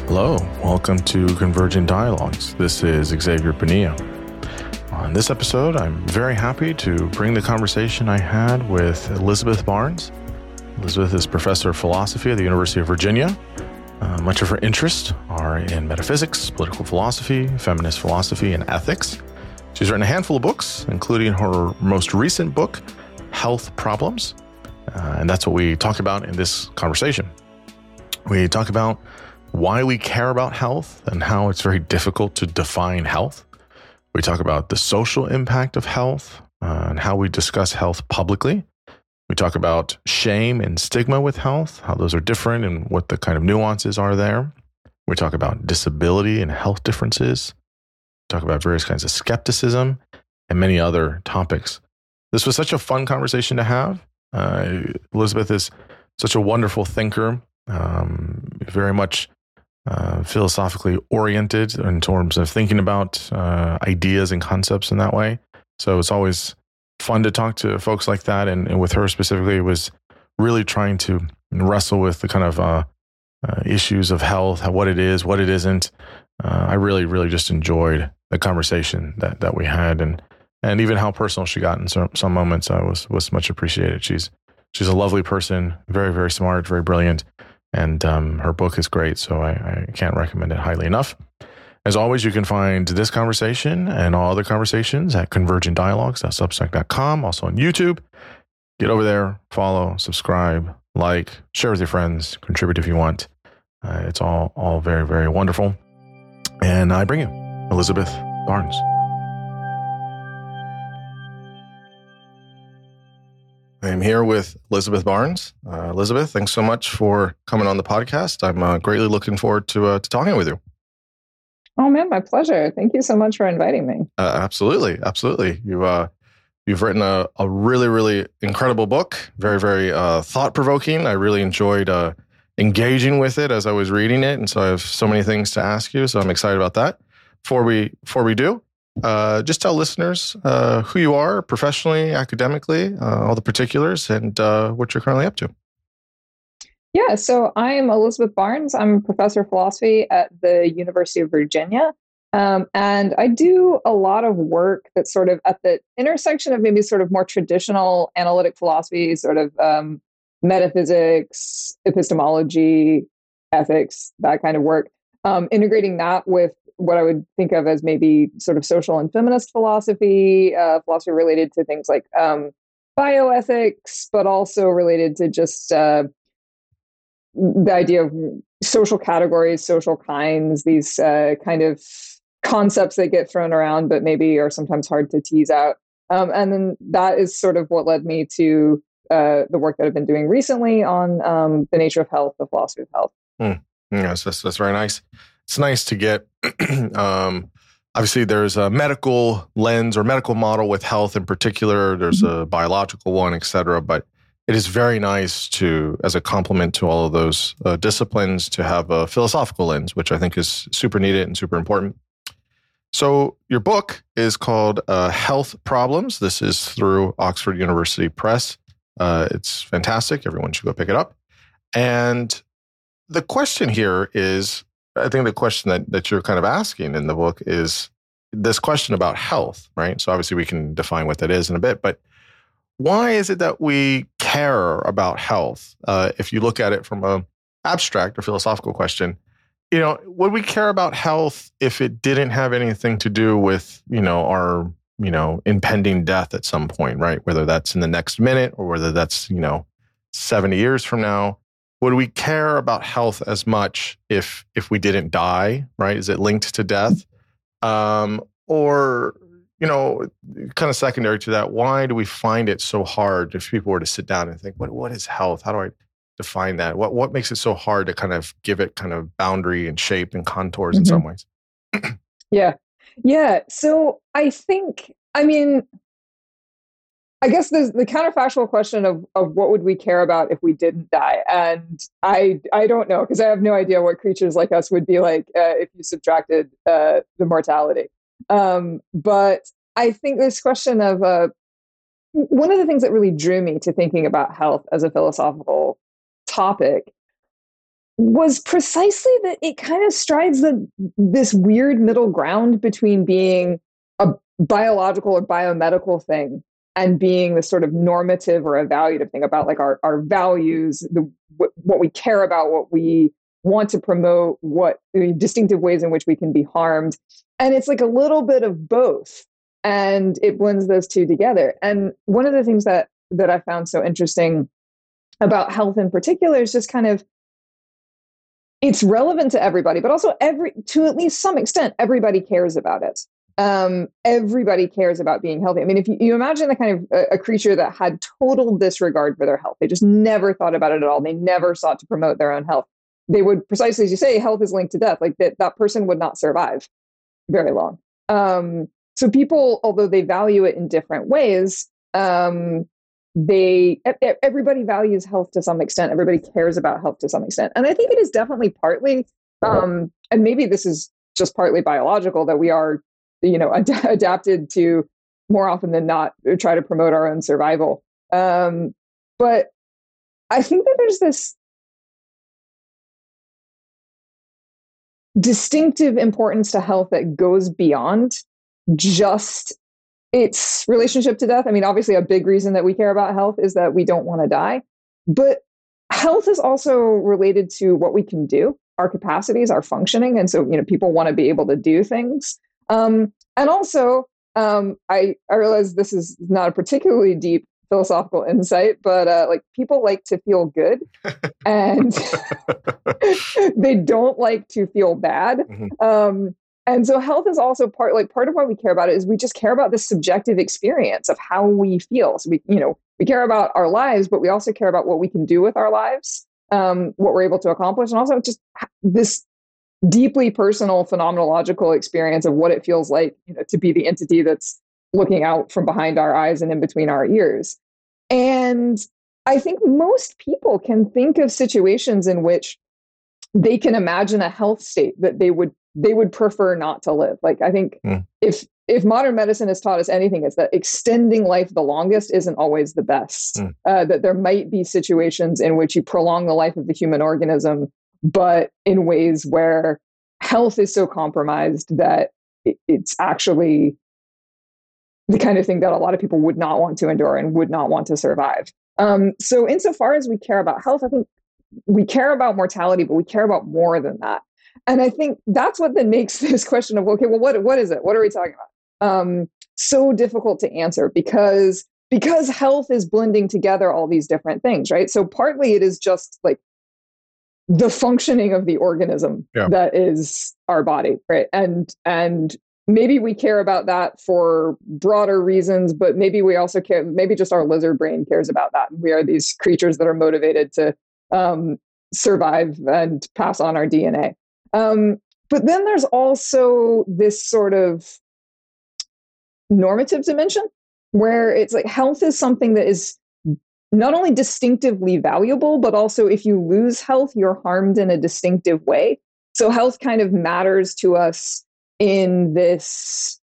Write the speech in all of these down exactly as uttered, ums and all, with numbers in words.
Hello, welcome to Convergent Dialogues. This is Xavier Bonilla. On this episode, I'm very happy to bring the conversation I had with Elizabeth Barnes. Elizabeth is professor of philosophy at the University of Virginia. Uh, much of her interests are in metaphysics, political philosophy, feminist philosophy, and ethics. She's written a handful of books, including her most recent book, Health Problems. Uh, and that's what we talk about in this conversation. We talk about why we care about health and how it's very difficult to define health. We talk about the social impact of health uh, and how we discuss health publicly. We talk about shame and stigma with health, how those are different and what the kind of nuances are there. We talk about disability and health differences. We talk about various kinds of skepticism and many other topics. This was such a fun conversation to have. Uh, Elizabeth is such a wonderful thinker, um, very much Uh, philosophically oriented in terms of thinking about uh, ideas and concepts in that way. So it's always fun to talk to folks like that. And, and with her specifically, it was really trying to wrestle with the kind of uh, uh, issues of health, how, what it is, what it isn't. Uh, I really, really just enjoyed the conversation that, that we had, and and even how personal she got in some, some moments. I was was much appreciated. She's she's a lovely person, very, very smart, very brilliant. And um, her book is great, so I, I can't recommend it highly enough. As always, you can find this conversation and all other conversations at convergent dialogues dot substack dot com, also on YouTube. Get over there, follow, subscribe, like, share with your friends, contribute if you want. Uh, it's all, all very, very wonderful. And I bring you Elizabeth Barnes. I am here with Elizabeth Barnes. Uh, Elizabeth, thanks so much for coming on the podcast. I'm uh, greatly looking forward to uh, to talking with you. Oh man, my pleasure. Thank you so much for inviting me. Uh, absolutely, absolutely. You uh, you've written a, a really, really incredible book. Very, very uh, thought provoking. I really enjoyed uh, engaging with it as I was reading it, and so I have so many things to ask you. So I'm excited about that. Before we before we do. Uh, just tell listeners uh, who you are professionally, academically, uh, all the particulars, and uh, what you're currently up to. Yeah, so I'm Elizabeth Barnes. I'm a professor of philosophy at the University of Virginia. Um, and I do a lot of work that's sort of at the intersection of maybe sort of more traditional analytic philosophy, sort of um, metaphysics, epistemology, ethics, that kind of work, um, integrating that with what I would think of as maybe sort of social and feminist philosophy, uh, philosophy related to things like um, bioethics, but also related to just uh, the idea of social categories, social kinds, these uh, kind of concepts that get thrown around, but maybe are sometimes hard to tease out. Um, and then that is sort of what led me to uh, the work that I've been doing recently on um, the nature of health, the philosophy of health. Hmm. Yes, that's, that's very nice. It's nice to get, um, obviously there's a medical lens or medical model with health in particular. There's a biological one, et cetera. But it is very nice to, as a complement to all of those uh, disciplines, to have a philosophical lens, which I think is super needed and super important. So your book is called uh, Health Problems. This is through Oxford University Press. Uh, it's fantastic. Everyone should go pick it up. And the question here is, I think the question that, that you're kind of asking in the book is this question about health, right? So obviously we can define what that is in a bit, but why is it that we care about health? Uh, if you look at it from an abstract or philosophical question, you know, would we care about health if it didn't have anything to do with, you know, our, you know, impending death at some point, right? Whether that's in the next minute or whether that's, you know, seventy years from now. Would we care about health as much if if we didn't die, right? Is it linked to death? Um, or, you know, kind of secondary to that, why do we find it so hard if people were to sit down and think, what what is health? How do I define that? What what makes it so hard to kind of give it kind of boundary and shape and contours mm-hmm. in some ways? yeah. Yeah. So I think, I mean, I guess there's the counterfactual question of of what would we care about if we didn't die, and I I don't know, because I have no idea what creatures like us would be like uh, if you subtracted uh, the mortality. Um, but I think this question of uh, one of the things that really drew me to thinking about health as a philosophical topic was precisely that it kind of strides the this weird middle ground between being a biological or biomedical thing and being the sort of normative or evaluative thing about like our, our values, the, what, what we care about, what we want to promote, what I mean, distinctive ways in which we can be harmed. And it's like a little bit of both. And it blends those two together. And one of the things that that I found so interesting about health in particular is just kind of it's relevant to everybody, but also every to at least some extent, everybody cares about it. Um, everybody cares about being healthy. I mean, if you, you imagine the kind of a, a creature that had total disregard for their health, they just never thought about it at all. They never sought to promote their own health. They would, precisely as you say, health is linked to death. Like that, that person would not survive very long. Um, so people, although they value it in different ways, um, they everybody values health to some extent. Everybody cares about health to some extent. And I think it is definitely partly, um, and maybe this is just partly biological, that we are, you know, ad- adapted to more often than not try to promote our own survival. Um, but I think that there's this distinctive importance to health that goes beyond just its relationship to death. I mean, obviously, a big reason that we care about health is that we don't want to die. But health is also related to what we can do, our capacities, our functioning. And so, you know, people want to be able to do things. Um, and also, um, I, I realize this is not a particularly deep philosophical insight, but uh, like people like to feel good and they don't like to feel bad. Mm-hmm. Um, And so health is also part, like part of why we care about it is we just care about the subjective experience of how we feel. So we, you know, we care about our lives, but we also care about what we can do with our lives, um, what we're able to accomplish, and also just this deeply personal phenomenological experience of what it feels like, you know, to be the entity that's looking out from behind our eyes and in between our ears. And I think most people can think of situations in which they can imagine a health state that they would they would prefer not to live. Like, I think mm. if if modern medicine has taught us anything, it's that extending life the longest isn't always the best. Mm. Uh, that there might be situations in which you prolong the life of the human organism, but in ways where health is so compromised that it, it's actually the kind of thing that a lot of people would not want to endure and would not want to survive. Um, so insofar as we care about health, I think we care about mortality, but we care about more than that. And I think that's what then makes this question of, okay, well, what what is it? What are we talking about? Um, so difficult to answer because because health is blending together all these different things, right? So partly it is just like the functioning of the organism yeah. that is our body, right? And and maybe we care about that for broader reasons, but maybe we also care, maybe just our lizard brain cares about that. We are these creatures that are motivated to um, survive and pass on our D N A. Um, but then there's also this sort of normative dimension where it's like health is something that is not only distinctively valuable, but also if you lose health, you're harmed in a distinctive way. So health kind of matters to us in this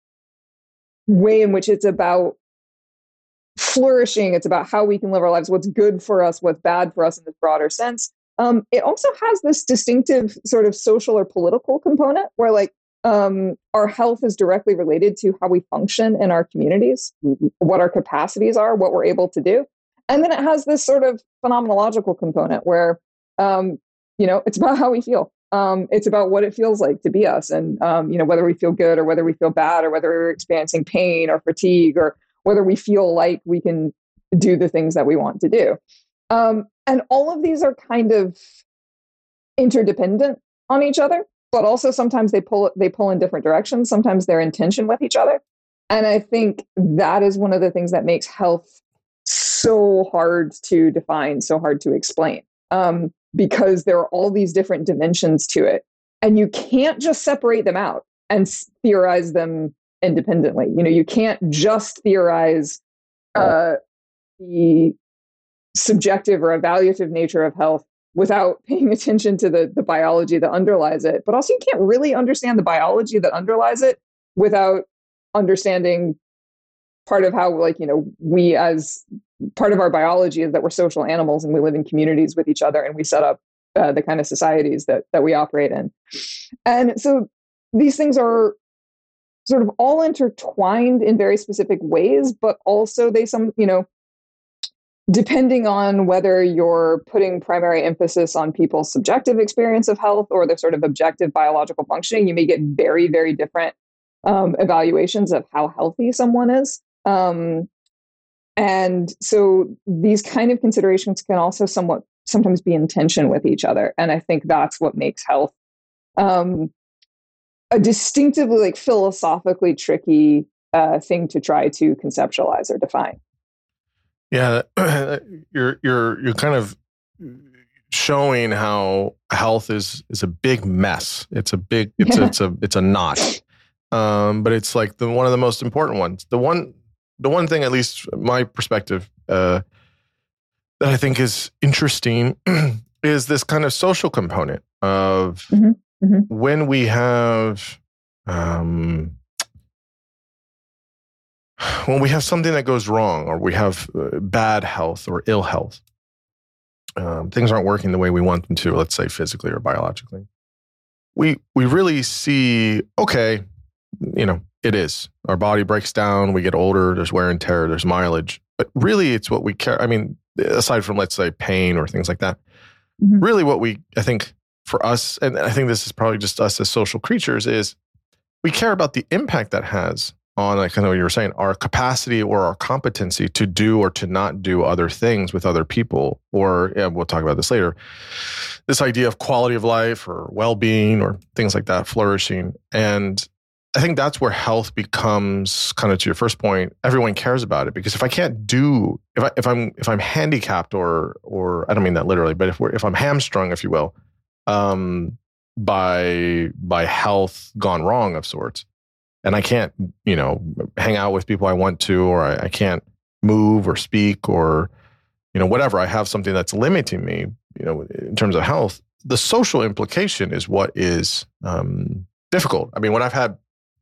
way in which it's about flourishing. It's about how we can live our lives, what's good for us, what's bad for us in this broader sense. Um, it also has this distinctive sort of social or political component where like um, our health is directly related to how we function in our communities, what our capacities are, what we're able to do. And then it has this sort of phenomenological component where, um, you know, it's about how we feel. Um, it's about what it feels like to be us and, um, you know, whether we feel good or whether we feel bad or whether we're experiencing pain or fatigue or whether we feel like we can do the things that we want to do. Um, and all of these are kind of interdependent on each other, but also sometimes they pull they pull in different directions. Sometimes they're in tension with each other. And I think that is one of the things that makes health so hard to define, so hard to explain, um, because there are all these different dimensions to it. And you can't just separate them out and theorize them independently. You know, you can't just theorize uh, the subjective or evaluative nature of health without paying attention to the, the biology that underlies it. But also you can't really understand the biology that underlies it without understanding part of how, like, you know, we as part of our biology is that we're social animals and we live in communities with each other and we set up uh, the kind of societies that that we operate in. And so these things are sort of all intertwined in very specific ways, but also they some, you know, depending on whether you're putting primary emphasis on people's subjective experience of health or their sort of objective biological functioning, you may get very, very different um, evaluations of how healthy someone is. Um, and so these kind of considerations can also somewhat sometimes be in tension with each other. And I think that's what makes health um, a distinctively, like, philosophically tricky uh, thing to try to conceptualize or define. Yeah, you're you're you're kind of showing how health is is a big mess. It's a big it's Yeah. a, it's a it's a knot, um, but it's like the one of the most important ones. The one the one thing, at least my perspective, uh, that I think is interesting is this kind of social component of Mm-hmm. Mm-hmm. when we have. Um, When we have something that goes wrong, or we have uh, bad health or ill health, um, things aren't working the way we want them to, let's say physically or biologically, we we really see, okay, you know, it is. Our body breaks down, we get older, there's wear and tear, there's mileage. But really, it's what we care. I mean, aside from, let's say, pain or things like that, Mm-hmm. really what we, I think, for us, and I think this is probably just us as social creatures, is we care about the impact that has on, like kind of what you were saying, our capacity or our competency to do or to not do other things with other people, or yeah, we'll talk about this later, this idea of quality of life or well-being or things like that, flourishing. And I think that's where health becomes, kind of to your first point, everyone cares about it, because if I can't do, if I if I'm if I'm handicapped, or or I don't mean that literally, but if we're if I'm hamstrung, if you will, um, by by health gone wrong of sorts, and I can't, you know, hang out with people I want to, or I, I can't move or speak, or, you know, whatever. I have something that's limiting me, you know, in terms of health. The social implication is what is um, difficult. I mean, when I've had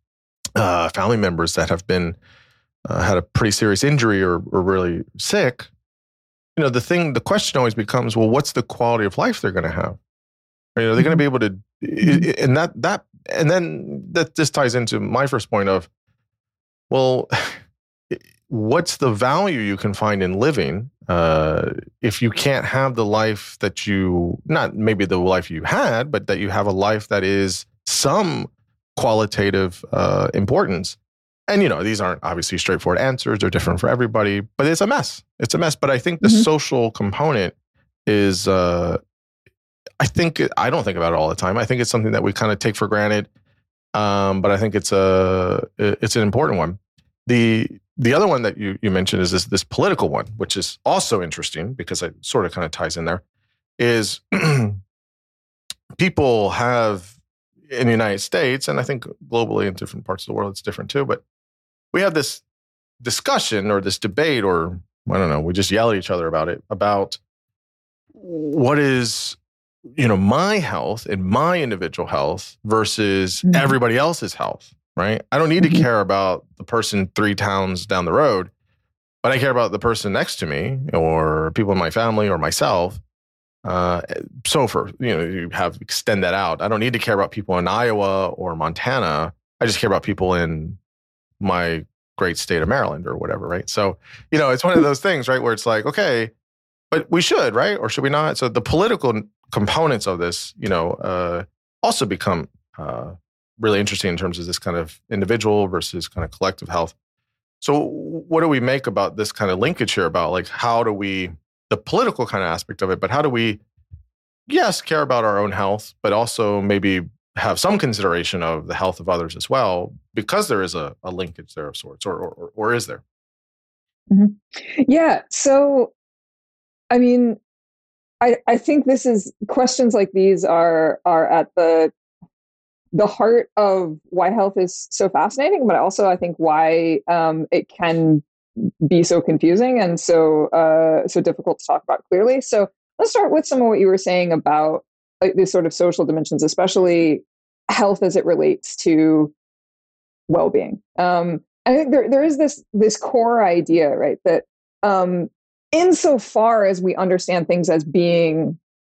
uh, family members that have been uh, had a pretty serious injury, or, or really sick, you know, the thing, the question always becomes, well, what's the quality of life they're going to have? You know, they're going to be able to, and that that. And then that this ties into my first point of, well, what's the value you can find in living uh, if you can't have the life that you, not maybe the life you had, but that you have a life that is some qualitative uh, importance. And, you know, these aren't obviously straightforward answers. They're different for everybody, but it's a mess. It's a mess. But I think the Mm-hmm. social component is, uh, I think, I don't think about it all the time. I think it's something that we kind of take for granted. Um, but I think it's a, it's an important one. The, the other one that you, you mentioned is this, this political one, which is also interesting because it sort of kind of ties in there, is people have in the United States, and I think globally in different parts of the world, it's different too, but we have this discussion or this debate, or I don't know, we just yell at each other about it, about what is, you know, my health and my individual health versus Mm-hmm. everybody else's health, right? I don't need to Mhm. care about the person three towns down the road, but I care about the person next to me or people in my family or myself. Uh, so for, you know, you have extend that out. I don't need to care about people in Iowa or Montana. I just care about people in my great state of Maryland or whatever, right? So, you know, it's one of those things, right, where it's like, okay, but we should, right? Or should we not? So the political components of this, you know, uh, also become uh, really interesting in terms of this kind of individual versus kind of collective health. So what do we make about this kind of linkage here about, like, how do we, the political kind of aspect of it, but how do we, yes, care about our own health, but also maybe have some consideration of the health of others as well, because there is a, a linkage there of sorts, or, or, or is there? Mm-hmm. Yeah. So, I mean, I, I think this is, questions like these are are at the the heart of why health is so fascinating, but also I think why um, it can be so confusing and so uh, so difficult to talk about clearly. So let's start with some of what you were saying about, like, these sort of social dimensions, especially health as it relates to well-being. Um, I think there there is this this core idea, right, that um, insofar as we understand things as being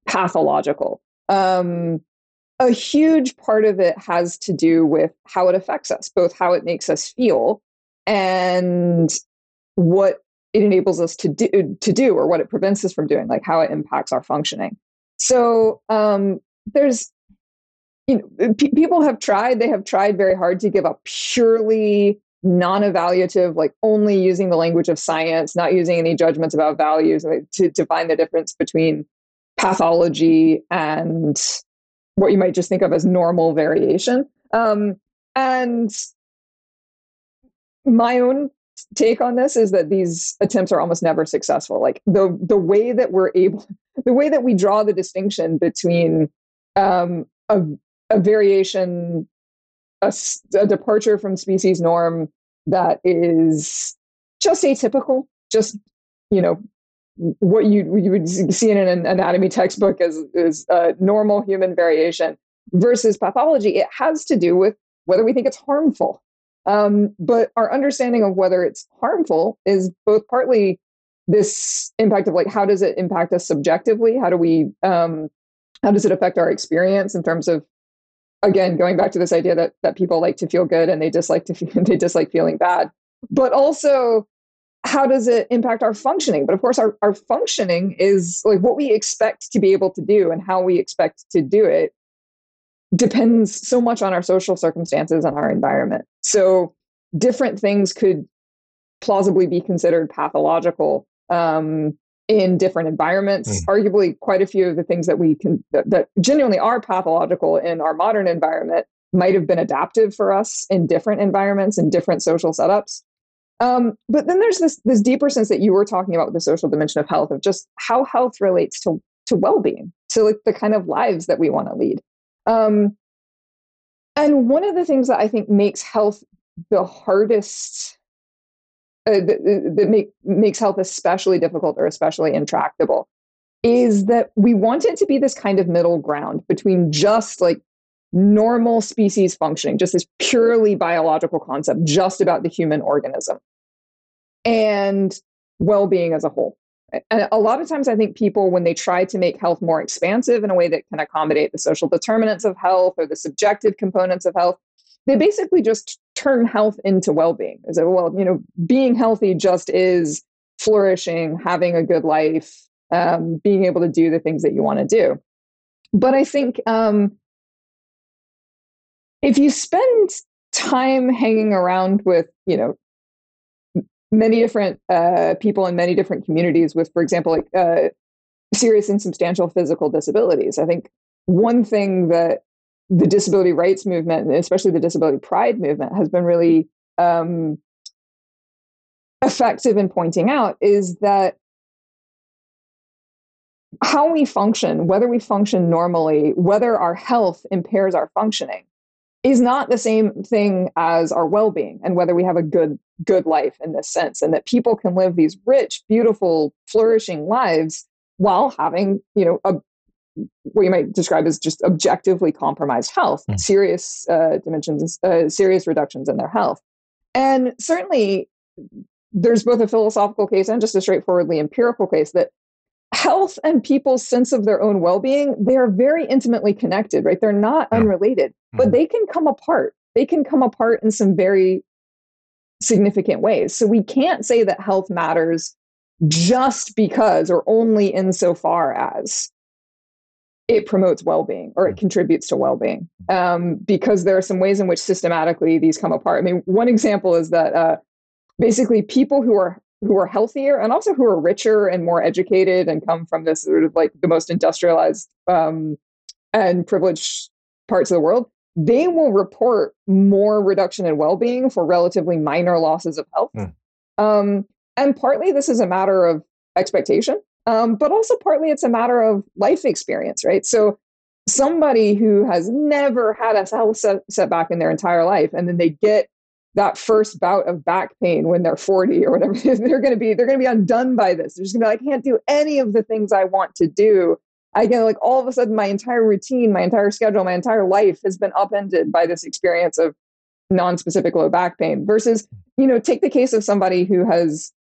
pathological. Um, a huge part of it has to do with how it affects us, both how it makes us feel and what it enables us to do, to do or what it prevents us from doing, like how it impacts our functioning. So um, there's, you know, p- people have tried, they have tried very hard to give a purely non-evaluative, like only using the language of science, not using any judgments about values, like, to, to find the difference between pathology and what you might just think of as normal variation. Um, and my own take on this is that these attempts are almost never successful. Like the the way that we're able, the way that we draw the distinction between um, a, a variation, a, a departure from species norm that is just atypical, just, you know, what you you would see in an anatomy textbook as is uh, normal human variation versus pathology. It has to do with whether we think it's harmful. Um, but our understanding of whether it's harmful is both partly this impact of like, how does it impact us subjectively? How do we, um, how does it affect our experience in terms of, again, going back to this idea that that people like to feel good and they dislike to feel, they dislike feeling bad, but also how does it impact our functioning? But of course, our, our functioning is like what we expect to be able to do and how we expect to do it depends so much on our social circumstances and our environment. So different things could plausibly be considered pathological um, in different environments. Mm. Arguably, quite a few of the things that we can that, that genuinely are pathological in our modern environment might have been adaptive for us in different environments and different social setups. Um, but then there's this this deeper sense that you were talking about with the social dimension of health, of just how health relates to to well-being, to like the kind of lives that we want to lead. Um, and one of the things that I think makes health the hardest, uh, that, that make, makes health especially difficult or especially intractable, is that we want it to be this kind of middle ground between just like normal species functioning, just this purely biological concept, just about the human organism, and well-being as a whole. And a lot of times I think people, when they try to make health more expansive in a way that can accommodate the social determinants of health or the subjective components of health, they basically just turn health into well-being. As a, well, you know, being healthy just is flourishing, having a good life, um, being able to do the things that you want to do. But I think um, if you spend time hanging around with, you know, many different uh, people in many different communities with, for example, like uh, serious and substantial physical disabilities, I think one thing that the disability rights movement, and especially the disability pride movement, has been really um, effective in pointing out is that how we function, whether we function normally, whether our health impairs our functioning, is not the same thing as our well-being and whether we have a good good life in this sense, and that people can live these rich, beautiful, flourishing lives while having, you know, a, what you might describe as just objectively compromised health, mm. serious uh, dimensions, uh, serious reductions in their health. And certainly there's both a philosophical case and just a straightforwardly empirical case that health and people's sense of their own well-being, they are very intimately connected, right? They're not unrelated, mm-hmm. but they can come apart. They can come apart in some very significant ways. So we can't say that health matters just because or only insofar as it promotes well-being or it contributes to well-being, um, because there are some ways in which systematically these come apart. I mean, one example is that uh, basically people who are who are healthier and also who are richer and more educated and come from this sort of like the most industrialized um, and privileged parts of the world, they will report more reduction in well-being for relatively minor losses of health. Mm. Um, and partly this is a matter of expectation, um, but also partly it's a matter of life experience, right? So somebody who has never had a health set- setback in their entire life, and then they get that first bout of back pain when they're forty or whatever, they're going to be, they're going to be undone by this. They're just going to be like, I can't do any of the things I want to do. I get like all of a sudden my entire routine, my entire schedule, my entire life has been upended by this experience of non-specific low back pain versus, you know, take the case of somebody who has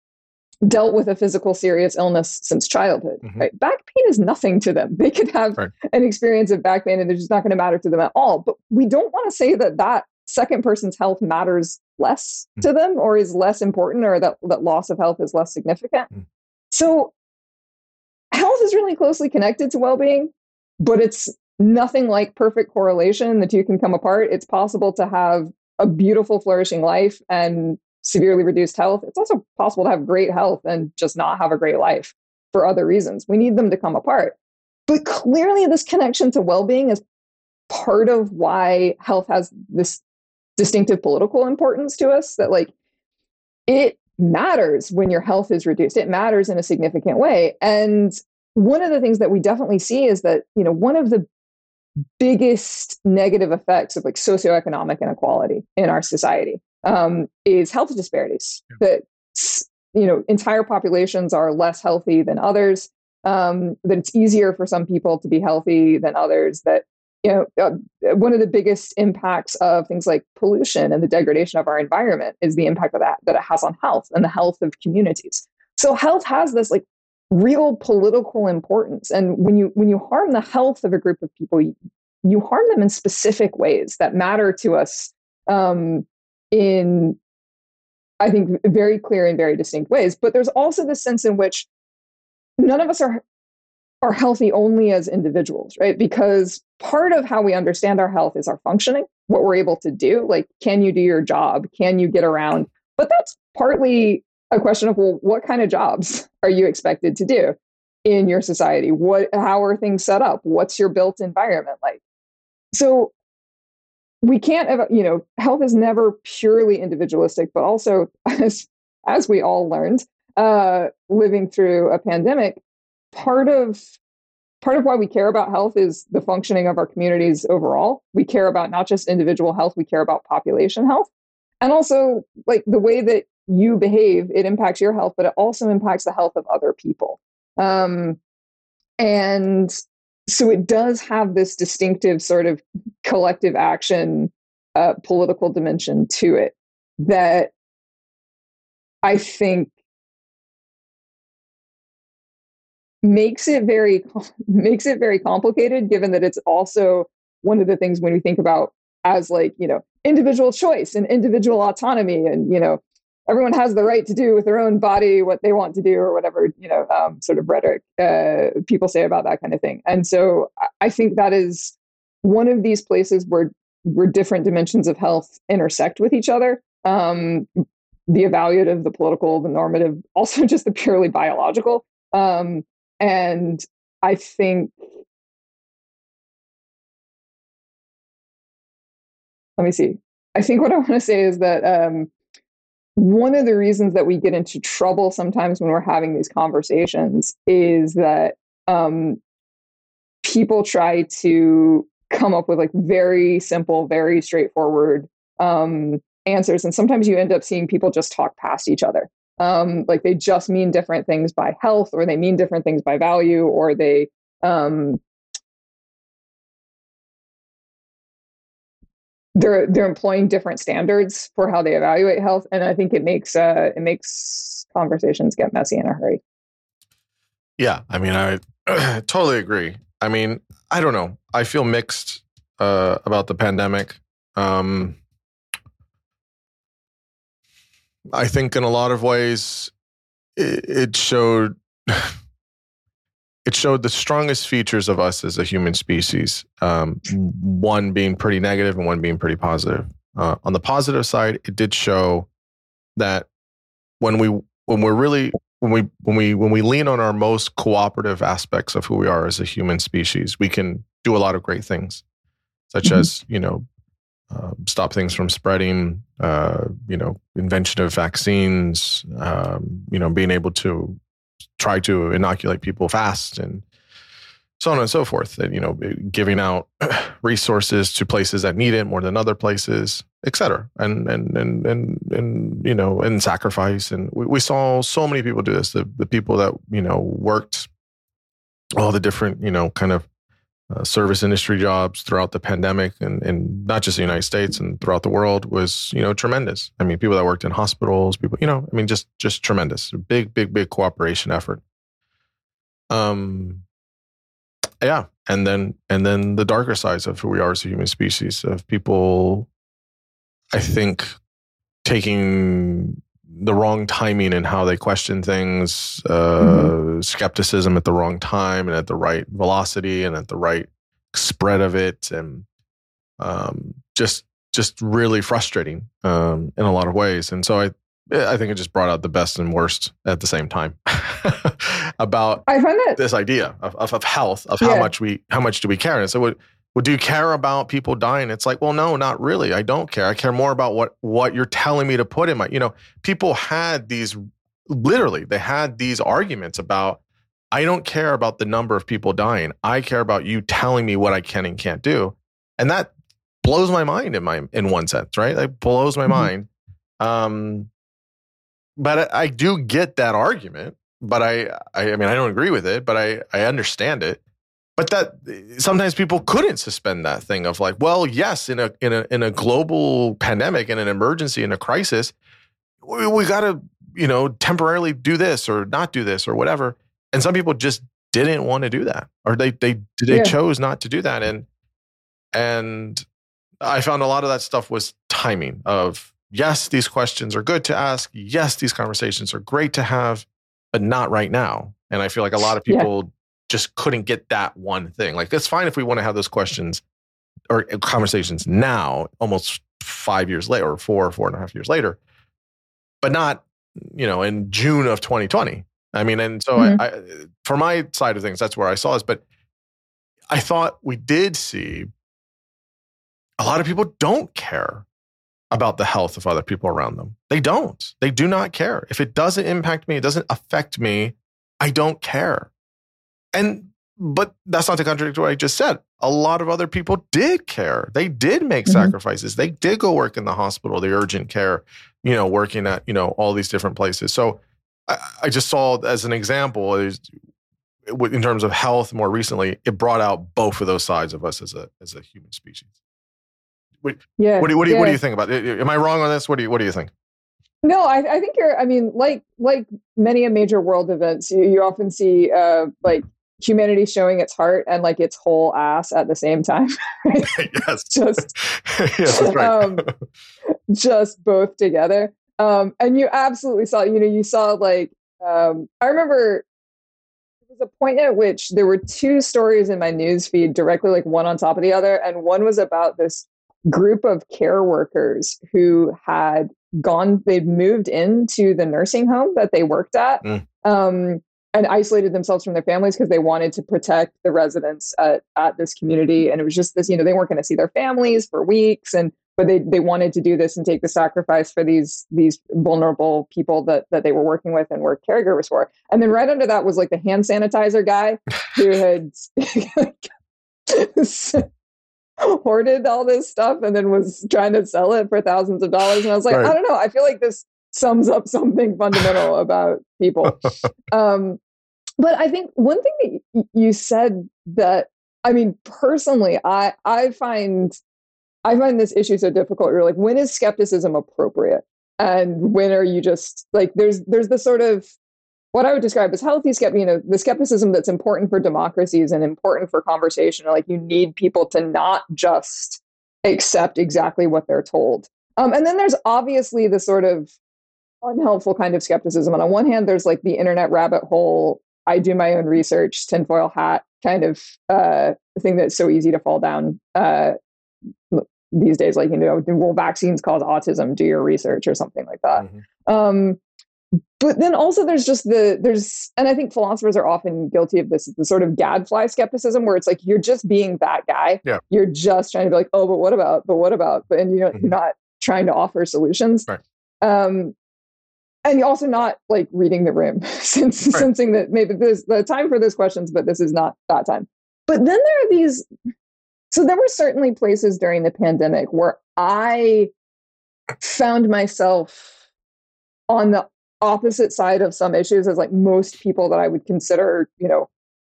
dealt with a physical serious illness since childhood. Mm-hmm. Right? Back pain is nothing to them. They could have right. an experience of back pain and it's just not going to matter to them at all. But we don't want to say that that second person's health matters less mm-hmm. to them or is less important, or that, that loss of health is less significant. Mm-hmm. So health is really closely connected to well-being, but it's nothing like perfect correlation. The two can come apart. It's possible to have a beautiful, flourishing life and severely reduced health. It's also possible to have great health and just not have a great life for other reasons. We need them to come apart. But clearly this connection to well-being is part of why health has this distinctive political importance to us, that like it matters when your health is reduced. It matters in a significant way. And one of the things that we definitely see is that, you know, one of the biggest negative effects of like socioeconomic inequality in our society um, is health disparities. Yeah. That, you know, entire populations are less healthy than others, um, that it's easier for some people to be healthy than others, that, you know, uh, one of the biggest impacts of things like pollution and the degradation of our environment is the impact of that, that it has on health and the health of communities. So health has this like real political importance. And when you when you harm the health of a group of people, you, you harm them in specific ways that matter to us um, in, I think, very clear and very distinct ways. But there's also this sense in which none of us are are healthy only as individuals, right? Because part of how we understand our health is our functioning, what we're able to do. Like, can you do your job? Can you get around? But that's partly a question of, well, what kind of jobs are you expected to do in your society? What, how are things set up? What's your built environment like? So we can't, you know, health is never purely individualistic, but also, as, as we all learned, uh, living through a pandemic, part of part of why we care about health is the functioning of our communities overall. We care about not just individual health, we care about population health. And also, like, the way that you behave, it impacts your health, but it also impacts the health of other people. Um, and so it does have this distinctive sort of collective action, uh, political dimension to it that I think makes it very makes it very complicated, given that it's also one of the things when we think about as, like, you know, individual choice and individual autonomy, and, you know, everyone has the right to do with their own body what they want to do, or whatever, you know, um, sort of rhetoric uh, people say about that kind of thing. And so I think that is one of these places where where different dimensions of health intersect with each other. Um, the evaluative, the political, the normative, also just the purely biological. Um, and I think, let me see. I think what I want to say is that um, one of the reasons that we get into trouble sometimes when we're having these conversations is that um, people try to come up with like very simple, very straightforward um, answers. And sometimes you end up seeing people just talk past each other. Um, like they just mean different things by health, or they mean different things by value, or they um, they're they're employing different standards for how they evaluate health. And I think it makes uh, it makes conversations get messy in a hurry. Yeah, I mean, I totally agree. I mean, I don't know. I feel mixed uh, about the pandemic. Um, I think in a lot of ways, it, it showed it showed the strongest features of us as a human species. Um, one being pretty negative and one being pretty positive. Uh, on the positive side, it did show that when we when we're really when we when we when we lean on our most cooperative aspects of who we are as a human species, we can do a lot of great things, such mm-hmm. as, you know, uh, stop things from spreading, uh, you know, invention of vaccines, um, you know, being able to try to inoculate people fast, and so on and so forth. And, you know, giving out resources to places that need it more than other places, et cetera. And, and, and, and, and, you know, and sacrifice. And we, we saw so many people do this. The, the people that, you know, worked all the different, you know, kind of uh, service industry jobs throughout the pandemic, and, and not just the United States and throughout the world, was, you know, tremendous. I mean, people that worked in hospitals, people, you know, I mean, just just tremendous. A big, big, big cooperation effort. Um, yeah, and then and then the darker sides of who we are as a human species, of people, I think, taking the wrong timing in how they question things, uh, mm-hmm. skepticism at the wrong time and at the right velocity and at the right spread of it, and um, just just really frustrating um, in a lot of ways. And so I I think it just brought out the best and worst at the same time about I find that this idea of, of, of health, of how yeah. much we how much do we care. And so what Well, do you care about people dying? It's like, well, no, not really. I don't care. I care more about what what you're telling me to put in my, you know, people had these, literally, they had these arguments about, I don't care about the number of people dying. I care about you telling me what I can and can't do. And that blows my mind in my, in one sense, right? It blows my mm-hmm. mind. Um, but I, I do get that argument, but I, I, I mean, I don't agree with it, but I, I understand it. But that sometimes people couldn't suspend that thing of like, well, yes, in a in a in a global pandemic, in an emergency, in a crisis, we, we got to, you know, temporarily do this or not do this or whatever. And some people just didn't want to do that, or they they they yeah. chose not to do that. And and I found a lot of that stuff was timing of, yes, these questions are good to ask. Yes, these conversations are great to have, but not right now. And I feel like a lot of people. Yeah. just couldn't get that one thing. Like, it's fine if we want to have those questions or conversations now, almost five years later, or four, four and a half years later, but not, you know, in June of twenty twenty. I mean, and so mm-hmm. I, I, for my side of things, that's where I saw this. But I thought we did see a lot of people don't care about the health of other people around them. They don't. They do not care. If it doesn't impact me, it doesn't affect me, I don't care. And, but that's not to contradict what I just said. A lot of other people did care. They did make mm-hmm. sacrifices. They did go work in the hospital, the urgent care, you know, working at, you know, all these different places. So I, I just saw as an example, is, in terms of health more recently, it brought out both of those sides of us as a, as a human species. What, yeah, what, do, what, do, yeah. what do you think about it? Am I wrong on this? What do you, what do you think? No, I, I think you're, I mean, like, like many a major world events, you, you often see uh, like, humanity showing its heart and like its whole ass at the same time. Right? Yes. Just, yes, that's right. um, just both together. Um, and you absolutely saw, you know, you saw like, um, I remember there was a point at which there were two stories in my news feed directly, like one on top of the other. And one was about this group of care workers who had gone, they'd moved into the nursing home that they worked at. Mm. Um, and isolated themselves from their families because they wanted to protect the residents at, at this community. And it was just this, you know, they weren't going to see their families for weeks. And, but they, they wanted to do this and take the sacrifice for these, these vulnerable people that, that they were working with and were caregivers for. And then right under that was like the hand sanitizer guy who had hoarded all this stuff and then was trying to sell it for thousands of dollars. And I was like, right. I don't know. I feel like this sums up something fundamental about people. Um, but I think one thing that you said that, I mean, personally, I, I find, I find this issue so difficult. You're like, when is skepticism appropriate? And when are you just like, there's, there's the sort of, what I would describe as healthy skepticism, you know, the skepticism that's important for democracies and important for conversation. Like, you need people to not just accept exactly what they're told. Um, and then there's obviously the sort of unhelpful kind of skepticism. And on one hand, there's like the internet rabbit hole, I do my own research, tinfoil hat kind of uh, thing that's so easy to fall down uh, these days. Like, you know, will vaccines cause autism? Do your research or something like that. Mm-hmm. Um, but then also there's just the, there's, and I think philosophers are often guilty of this, the sort of gadfly skepticism where it's like, you're just being that guy. Yeah. You're just trying to be like, oh, but what about, but what about, but, and you know, mm-hmm. you're not trying to offer solutions. Right. Um, And you're also not like reading the room, since right. sensing that maybe there's the time for those questions, but this is not that time. But then there are these, so there were certainly places during the pandemic where I found myself on the opposite side of some issues as like most people that I would consider, you know,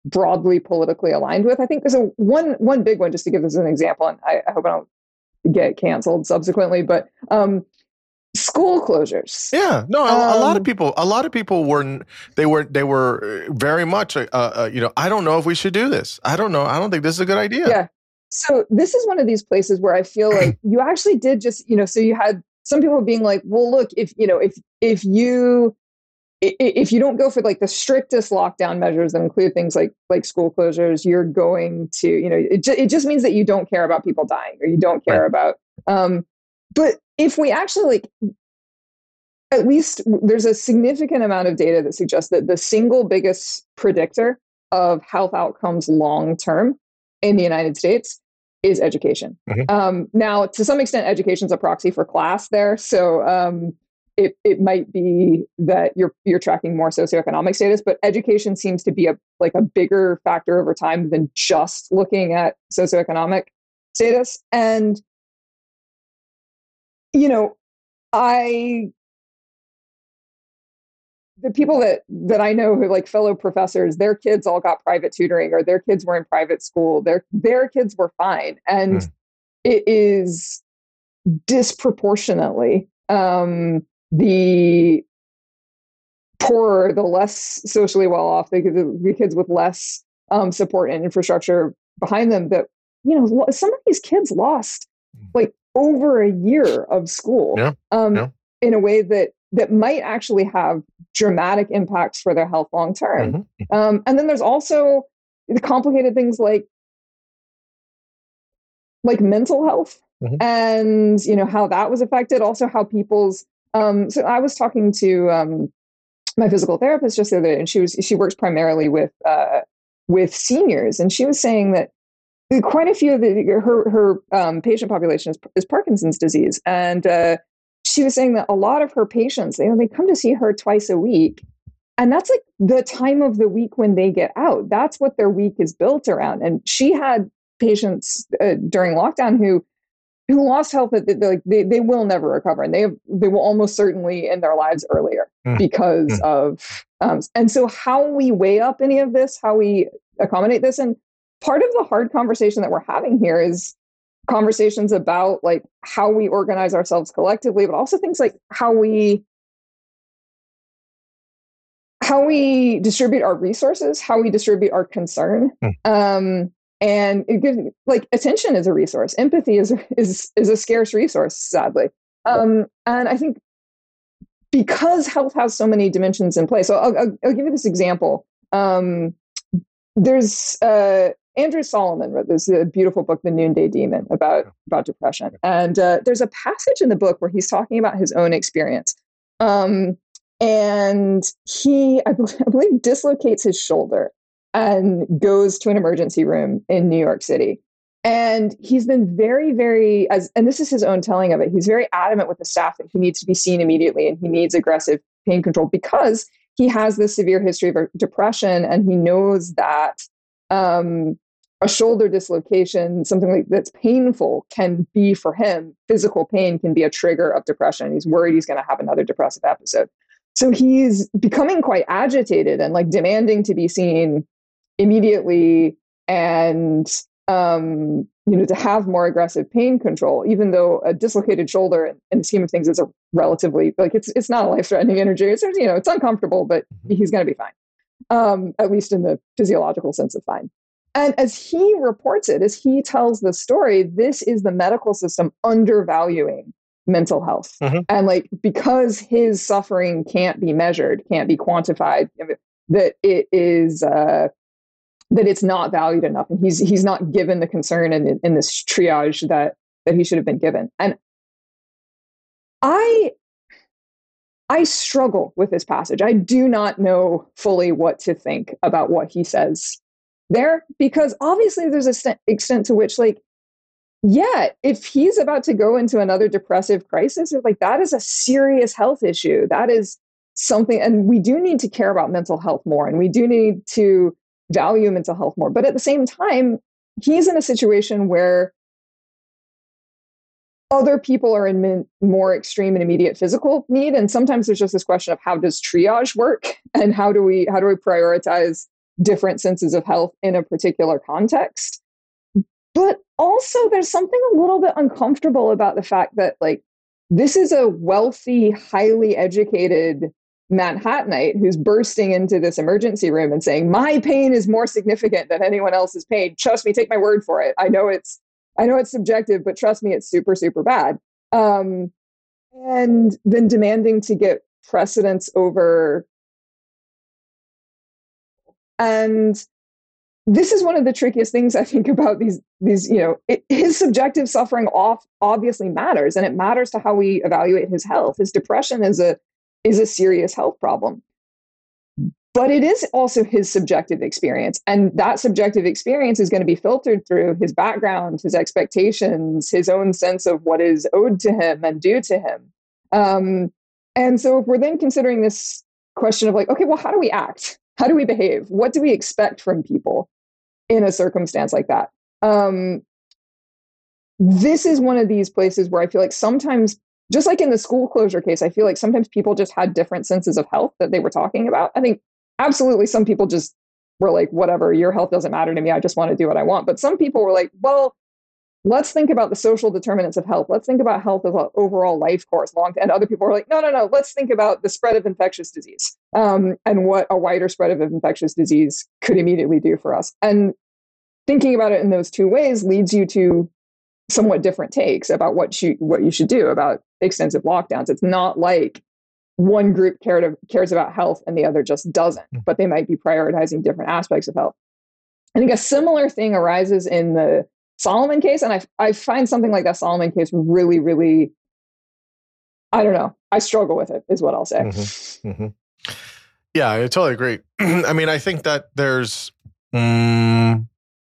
broadly politically aligned with. I think there's a one one big one, just to give this an example, and I, I hope I don't get canceled subsequently, but um, school closures. Yeah, no, a, a lot of Um, people, a lot of people were, they were, they were very much, uh, uh, you know, I don't know if we should do this. I don't know. I don't think this is a good idea. Yeah. So this is one of these places where I feel like you actually did just, you know, so you had some people being like, well, look, if, you know, if, if you, i- i- if you don't go for like the strictest lockdown measures that include things like, like school closures, you're going to, you know, it, ju- it just means that you don't care about people dying or you don't care Right. about, um, but if we actually like, at least there's a significant amount of data that suggests that the single biggest predictor of health outcomes long term in the United States is education. Mhm. Um, now, to some extent, education is a proxy for class there. So um, it it might be that you're you're tracking more socioeconomic status, but education seems to be a like a bigger factor over time than just looking at socioeconomic status. And you know, I the people that that I know who like fellow professors, their kids all got private tutoring or their kids were in private school. Their their kids were fine, and Mm. it is disproportionately um, the poorer, the less socially well off, the, the, the kids with less um, support and infrastructure behind them. That you know, some of these kids lost like over a year of school Yeah. um, Yeah. in a way that that might actually have dramatic impacts for their health long term. Mm-hmm. Um, and then there's also the complicated things like like mental health Mhm. and you know how that was affected. Also, how people's um, so I was talking to um, my physical therapist just the other day, and she was she works primarily with uh, with seniors, and she was saying that quite a few of the, her her um, patient population is, is Parkinson's disease, and uh, she was saying that a lot of her patients, you know, they come to see her twice a week, and that's like the time of the week when they get out. That's what their week is built around. And she had patients uh, during lockdown who who lost health that they, like they, they will never recover, and they have, they will almost certainly end their lives earlier Mm. because Mm. of um, and so how we weigh up any of this, how we accommodate this, and part of the hard conversation that we're having here is conversations about like how we organize ourselves collectively, but also things like how we how we distribute our resources, how we distribute our concern. Mm. Um, and it gives like attention is a resource. Empathy is is is a scarce resource, sadly. Um, and I think because health has so many dimensions in play. So I'll, I'll, I'll give you this example. Um, there's uh, Andrew Solomon wrote this uh, beautiful book, The Noonday Demon, about about depression. And uh, there's a passage in the book where he's talking about his own experience. Um, and he, I believe, I believe, dislocates his shoulder and goes to an emergency room in New York City. And he's been very, very, as and this is his own telling of it, he's very adamant with the staff that he needs to be seen immediately and he needs aggressive pain control because he has this severe history of depression, and he knows that um, a shoulder dislocation, something like that's painful, can be for him, physical pain can be a trigger of depression. He's worried he's going to have another depressive episode. So he's becoming quite agitated and like demanding to be seen immediately and um, you know, to have more aggressive pain control, even though a dislocated shoulder in the scheme of things is a relatively, like it's it's not a life-threatening injury. It's, you know, it's uncomfortable, but he's going to be fine, um, at least in the physiological sense of fine. And as he reports it, as he tells the story, this is the medical system undervaluing mental health. Mm-hmm. And like, because his suffering can't be measured, can't be quantified, that it is, uh, that it's not valued enough, and he's he's not given the concern in, in this triage that that he should have been given. And I I struggle with this passage. I do not know fully what to think about what he says there, because obviously there's a st- extent to which, like, yeah, if he's about to go into another depressive crisis, like that is a serious health issue. That is something, and we do need to care about mental health more, and we do need to value mental health more. But at the same time, he's in a situation where other people are in min- more extreme and immediate physical need. And sometimes there's just this question of how does triage work, and how do we how do we prioritize different senses of health in a particular context. But also there's something a little bit uncomfortable about the fact that like this is a wealthy, highly educated Manhattanite who's bursting into this emergency room and saying, my pain is more significant than anyone else's pain. Trust me, take my word for it. I know it's, I know it's subjective, but trust me, it's super, super bad. Um, and then demanding to get precedence over. And this is one of the trickiest things I think about these, these, you know, it, his subjective suffering off obviously matters, and it matters to how we evaluate his health. His depression is a, is a serious health problem. But it is also his subjective experience. And that subjective experience is going to be filtered through his background, his expectations, his own sense of what is owed to him and due to him. Um, and so if we're then considering this question of like, okay, well, how do we act? How do we behave? What do we expect from people in a circumstance like that? Um, this is one of these places where I feel like sometimes, just like in the school closure case, I feel like sometimes people just had different senses of health that they were talking about. I think absolutely some people just were like, whatever, your health doesn't matter to me. I just want to do what I want. But some people were like, well, let's think about the social determinants of health. Let's think about health as an overall life course. Long, and other people were like, no, no, no, let's think about the spread of infectious disease um, and what a wider spread of infectious disease could immediately do for us. And thinking about it in those two ways leads you to somewhat different takes about what you, what you should do about extensive lockdowns. It's not like one group cared, cares about health and the other just doesn't, but they might be prioritizing different aspects of health. I think a similar thing arises in the Solomon case, and I, I find something like that Solomon case really, really, I don't know, I struggle with it, is what I'll say. Mm-hmm. Mm-hmm. Yeah, I totally agree. I mean, I think that there's, um,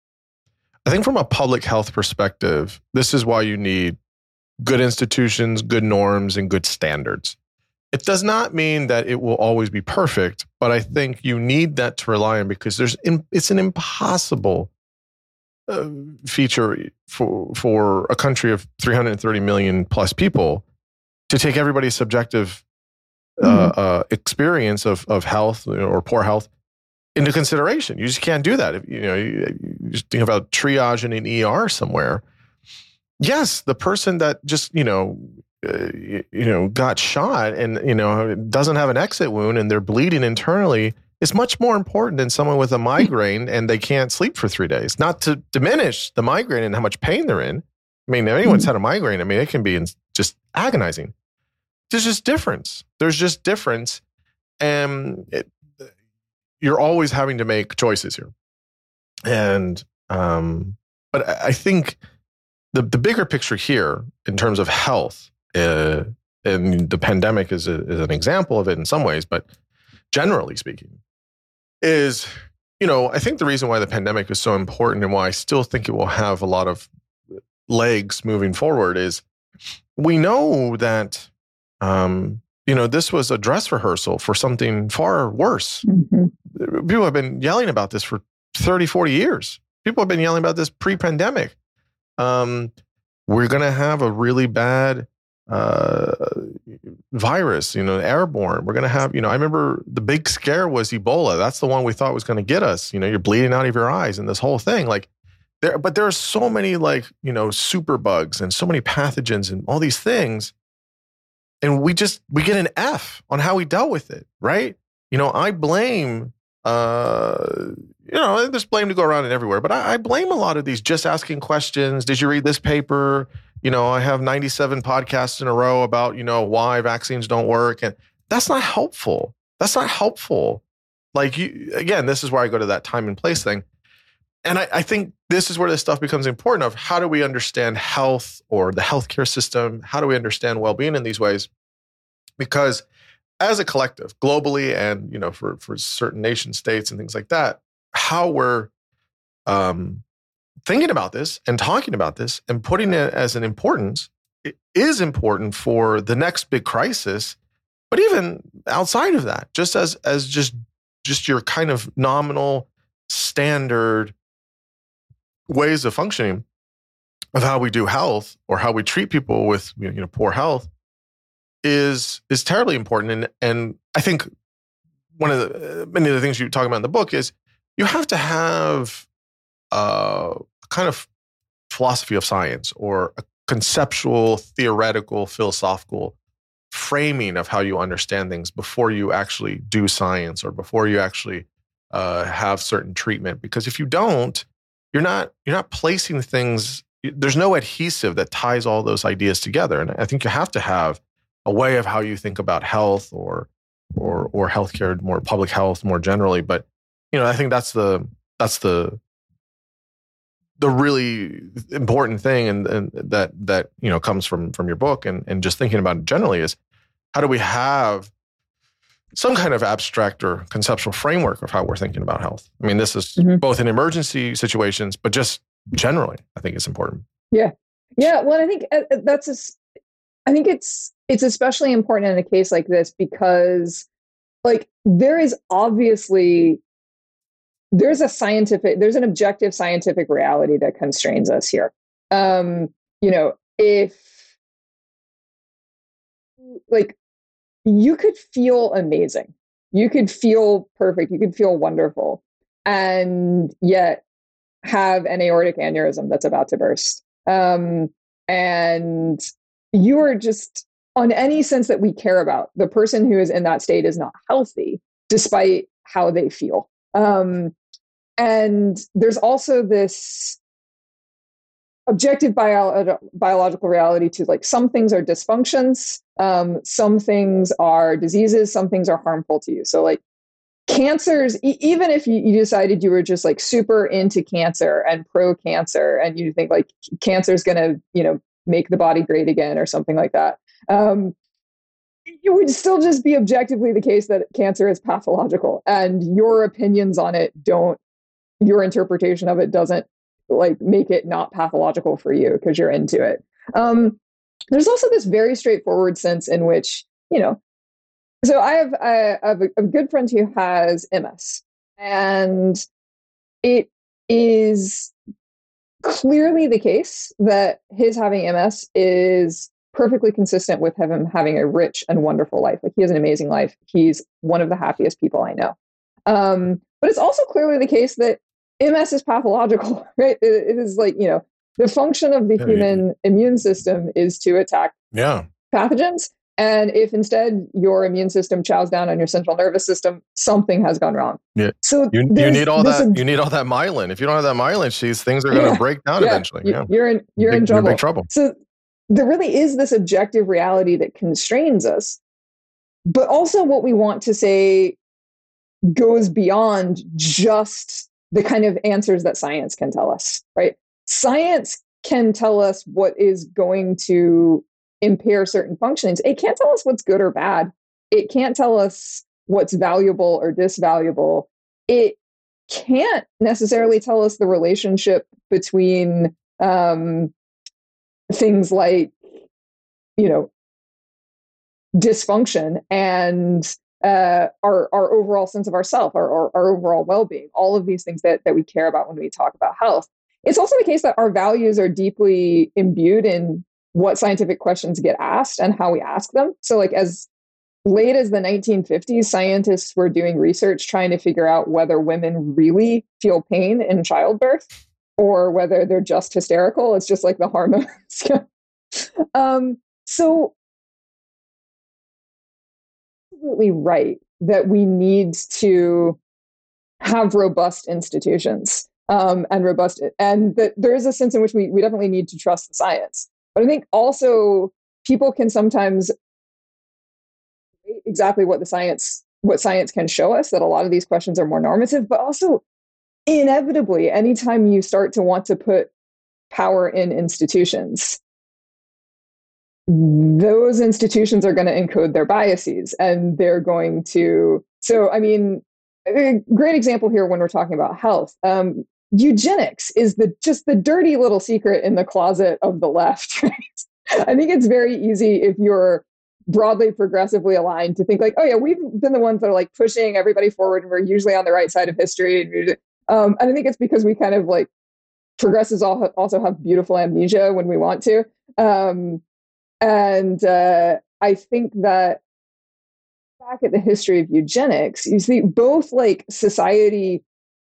I think from a public health perspective, this is why you need good institutions, good norms, and good standards. It does not mean that it will always be perfect, but I think you need that to rely on, because there's it's an impossible uh, feature for for a country of three hundred thirty million plus people to take everybody's subjective uh, mm-hmm. uh, experience of of health or poor health into consideration. You just can't do that. If, you know, you, you just think about triage in an E R somewhere. Yes, the person that just, you know, uh, you, you know, got shot and, you know, doesn't have an exit wound and they're bleeding internally is much more important than someone with a migraine and they can't sleep for three days. Not to diminish the migraine and how much pain they're in. I mean, if anyone's had a migraine, I mean, it can be just agonizing. There's just difference. There's just difference. And it, you're always having to make choices here. And, um, but I think the, the bigger picture here in terms of health, uh, and the pandemic is, a, is an example of it in some ways, but generally speaking, is, you know, I think the reason why the pandemic is so important and why I still think it will have a lot of legs moving forward is we know that, um, you know, this was a dress rehearsal for something far worse. Mm-hmm. People have been yelling about this for thirty, forty years. People have been yelling about this pre-pandemic. Um, we're going to have a really bad uh, virus, you know, airborne. We're going to have, you know, I remember the big scare was Ebola. That's the one we thought was going to get us. You know, you're bleeding out of your eyes and this whole thing. Like, there, but there are so many, like, you know, super bugs and so many pathogens and all these things. And we just, we get an F on how we dealt with it, right? You know, I blame, uh, you know, there's blame to go around and everywhere, but I, I blame a lot of these just asking questions. Did you read this paper? You know, I have ninety-seven podcasts in a row about, you know, why vaccines don't work. And that's not helpful. That's not helpful. Like, you, again, this is where I go to that time and place thing. And I, I think this is where this stuff becomes important of how do we understand health or the healthcare system? How do we understand well-being in these ways? Because as a collective, globally and, you know, for, for certain nation states and things like that, how we're um, thinking about this and talking about this and putting it as an importance, it is important for the next big crisis. But even outside of that, just as as just just your kind of nominal standard ways of functioning of how we do health or how we treat people with, you know, poor health is is terribly important. And and I think one of the many of the things you talk about in the book is you have to have a kind of philosophy of science or a conceptual, theoretical, philosophical framing of how you understand things before you actually do science or before you actually uh, have certain treatment. Because if you don't, you're not you're not placing things. There's no adhesive that ties all those ideas together. And I think you have to have a way of how you think about health or or or healthcare, more public health more generally. But you know, I think that's the that's the the really important thing, and, and that that you know comes from from your book, and and just thinking about it generally is how do we have some kind of abstract or conceptual framework of how we're thinking about health? I mean, this is mm-hmm. both in emergency situations, but just generally, I think it's important. Yeah, yeah. Well, I think that's a, I think it's it's especially important in a case like this because, like, there is obviously there's a scientific, there's an objective scientific reality that constrains us here. Um, you know, if like you could feel amazing, you could feel perfect, you could feel wonderful, and yet have an aortic aneurysm that's about to burst. Um, and you are just, on any sense that we care about, the person who is in that state is not healthy, despite how they feel. Um, and there's also this objective bio- biological reality to, like, some things are dysfunctions, um, some things are diseases, some things are harmful to you. So, like, cancers, e- even if you, you decided you were just like super into cancer and pro cancer, and you think like cancer is going to, you know, make the body great again or something like that, um, it would still just be objectively the case that cancer is pathological, and your opinions on it don't, your interpretation of it doesn't like make it not pathological for you because you're into it. Um, there's also this very straightforward sense in which, you know, so I have, I have a, a good friend who has M S, and it is clearly the case that his having M S is perfectly consistent with him having a rich and wonderful life. Like, he has an amazing life. He's one of the happiest people I know. Um, but it's also clearly the case that M S is pathological, right? It, it is like, you know, the function of the yeah, human yeah. immune system is to attack yeah. pathogens. And if instead your immune system chows down on your central nervous system, something has gone wrong. Yeah. So you, you need all that. Ob- you need all that myelin. If you don't have that myelin, these things are going to yeah, break down yeah, eventually. Yeah, you're in you're big, in trouble. You're in big trouble. So there really is this objective reality that constrains us, but also what we want to say goes beyond just the kind of answers that science can tell us. Right? Science can tell us what is going to impair certain functions. It can't tell us what's good or bad. It can't tell us what's valuable or disvaluable. It can't necessarily tell us the relationship between um, things like, you know, dysfunction and uh, our our overall sense of ourself, our, our our overall well-being. All of these things that that we care about when we talk about health. It's also the case that our values are deeply imbued in what scientific questions get asked and how we ask them. So, like, as late as the nineteen fifties, scientists were doing research trying to figure out whether women really feel pain in childbirth or whether they're just hysterical. It's just like the hormones. um, so, absolutely right that we need to have robust institutions um, and robust, and that there is a sense in which we, we definitely need to trust the science. But I think also people can sometimes exactly what the science, what science can show us, that a lot of these questions are more normative, but also inevitably, anytime you start to want to put power in institutions, those institutions are going to encode their biases, and they're going to, so, I mean, a great example here when we're talking about health, um, eugenics is the just the dirty little secret in the closet of the left. Right? I think it's very easy if you're broadly progressively aligned to think like, oh yeah, we've been the ones that are like pushing everybody forward, and we're usually on the right side of history. Um, and I think it's because we kind of like progressives also have beautiful amnesia when we want to. Um, and uh, I think that back at the history of eugenics, you see both like society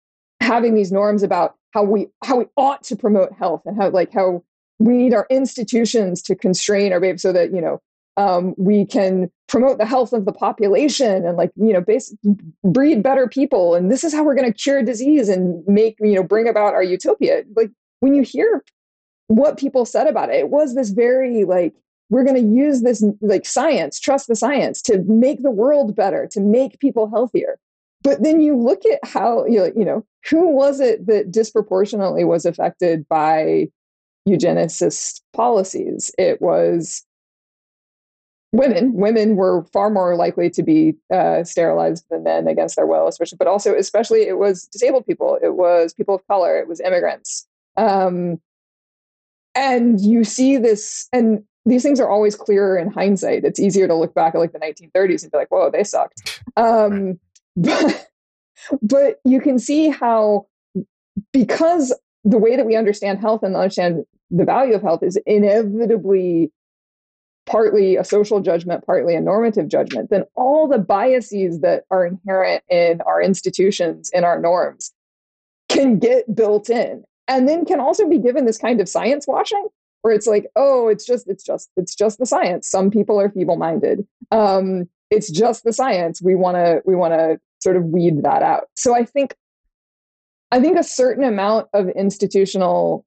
having these norms about how we how we ought to promote health and how like how we need our institutions to constrain our behavior so that, you know, um, we can promote the health of the population and like, you know, basically breed better people. And this is how we're going to cure disease and make, you know, bring about our utopia. Like when you hear what people said about it, it was this very like, we're going to use this like science, trust the science to make the world better, to make people healthier. But then you look at how, you know, you know, who was it that disproportionately was affected by eugenicist policies? It was women. Women were far more likely to be uh, sterilized than men against their will, especially, but also, especially, it was disabled people. It was people of color. It was immigrants. Um, and you see this, and these things are always clearer in hindsight. It's easier to look back at like the nineteen thirties and be like, whoa, they sucked. Um, but, but you can see how, because the way that we understand health and understand the value of health is inevitably partly a social judgment, partly a normative judgment, then all the biases that are inherent in our institutions, in our norms, can get built in, and then can also be given this kind of science washing, where it's like, oh, it's just, it's just, it's just the science. Some people are feeble-minded. Um, it's just the science. We want to, we want to sort of weed that out. So I think, I think a certain amount of institutional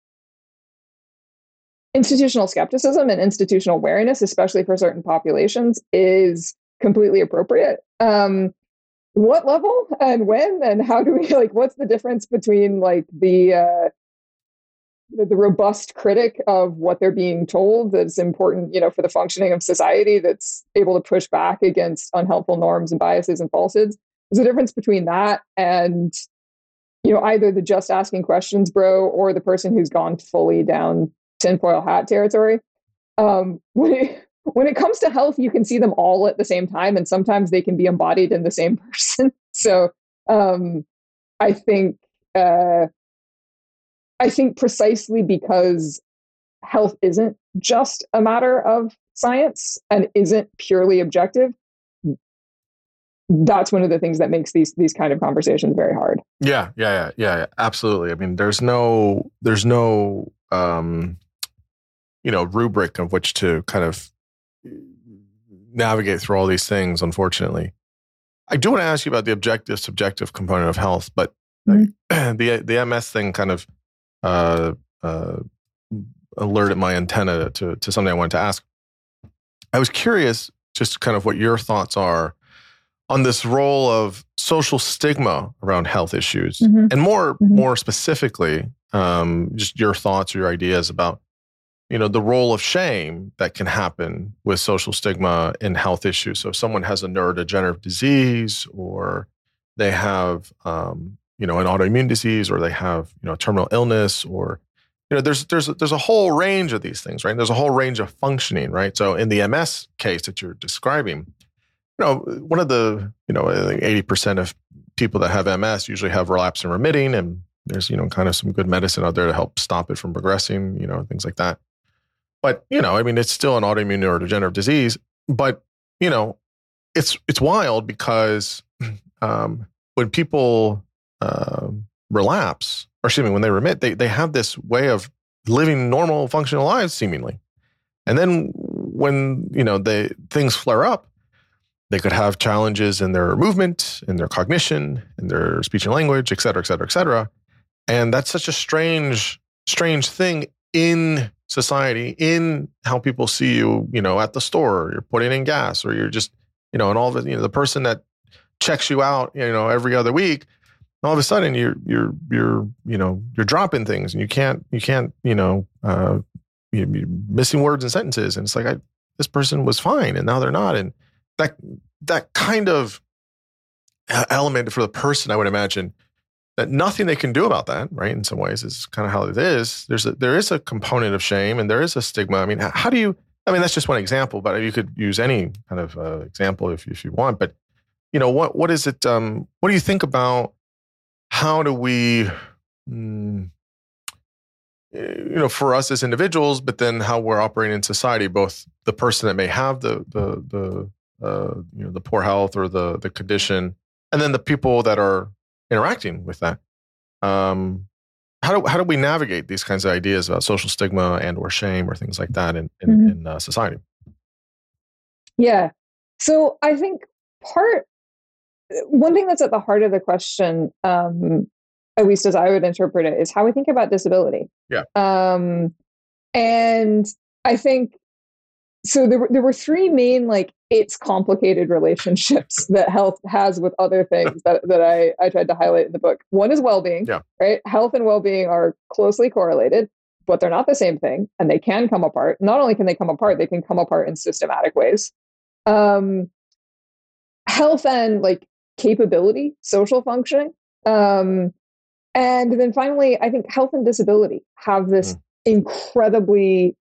institutional skepticism and institutional wariness, especially for certain populations, is completely appropriate. Um, what level and when and how do we, like, what's the difference between like the, uh, the, the robust critic of what they're being told that's important, you know, for the functioning of society, that's able to push back against unhelpful norms and biases and falsehoods? There's a difference between that and, you know, either the just asking questions bro or the person who's gone fully down tinfoil hat territory. Um, when it, when it comes to health, you can see them all at the same time, and sometimes they can be embodied in the same person. So um, I think uh, I think precisely because health isn't just a matter of science and isn't purely objective, that's one of the things that makes these these kind of conversations very hard. Yeah, yeah, yeah, yeah, absolutely. I mean, there's no there's no um, you know, rubric of which to kind of navigate through all these things, unfortunately. I do want to ask you about the objective subjective component of health, but mm-hmm. the the M S thing kind of uh, uh, alerted my antenna to to something I wanted to ask. I was curious, just kind of what your thoughts are on this role of social stigma around health issues, mm-hmm. and more mm-hmm. more specifically, um, just your thoughts or your ideas about, you know, the role of shame that can happen with social stigma in health issues. So if someone has a neurodegenerative disease, or they have, um, you know, an autoimmune disease, or they have, you know, a terminal illness, or, you know, there's there's there's a whole range of these things, right? There's a whole range of functioning, right? So in the M S case that you're describing, you know, one of the, you know, I think eighty percent of people that have M S usually have relapse and remitting, and there's, you know, kind of some good medicine out there to help stop it from progressing, you know, things like that. But, you know, I mean, it's still an autoimmune neurodegenerative disease, but, you know, it's it's wild because um, when people uh, relapse, or excuse me, when they remit, they they have this way of living normal, functional lives, seemingly. And then when, you know, they things flare up, they could have challenges in their movement, in their cognition, in their speech and language, et cetera, et cetera, et cetera. And that's such a strange, strange thing in society, in how people see you, you know, at the store, you're putting in gas, or you're just, you know, and all of it, you know, the person that checks you out, you know, every other week, all of a sudden you're, you're, you're, you know, you're dropping things, and you can't, you can't, you know, uh, you're missing words and sentences. And it's like, I, this person was fine, and now they're not. And that, that kind of element for the person, I would imagine, that nothing they can do about that, right? In some ways, is kind of how it is. There's a, there is a component of shame, and there is a stigma. I mean, how do you, I mean, that's just one example, but you could use any kind of uh, example if, if you want. But, you know, what what is it, um, what do you think about how do we, mm, you know, for us as individuals, but then how we're operating in society, both the person that may have the, the, the uh, you know, the poor health or the the condition, and then the people that are interacting with that. Um, how do how do we navigate these kinds of ideas about social stigma and or shame or things like that in in, mm-hmm. in uh, society? Yeah. So I think part one thing that's at the heart of the question, um, at least as I would interpret it, is how we think about disability. Yeah. Um, and I think so. There were there were three main like it's complicated relationships that health has with other things that that I I tried to highlight in the book. One is well-being. Yeah. Right. Health and well-being are closely correlated, but they're not the same thing, and they can come apart. Not only can they come apart, they can come apart in systematic ways. Um, health and like capability, social functioning. Um, and then finally, I think health and disability have this mm. incredibly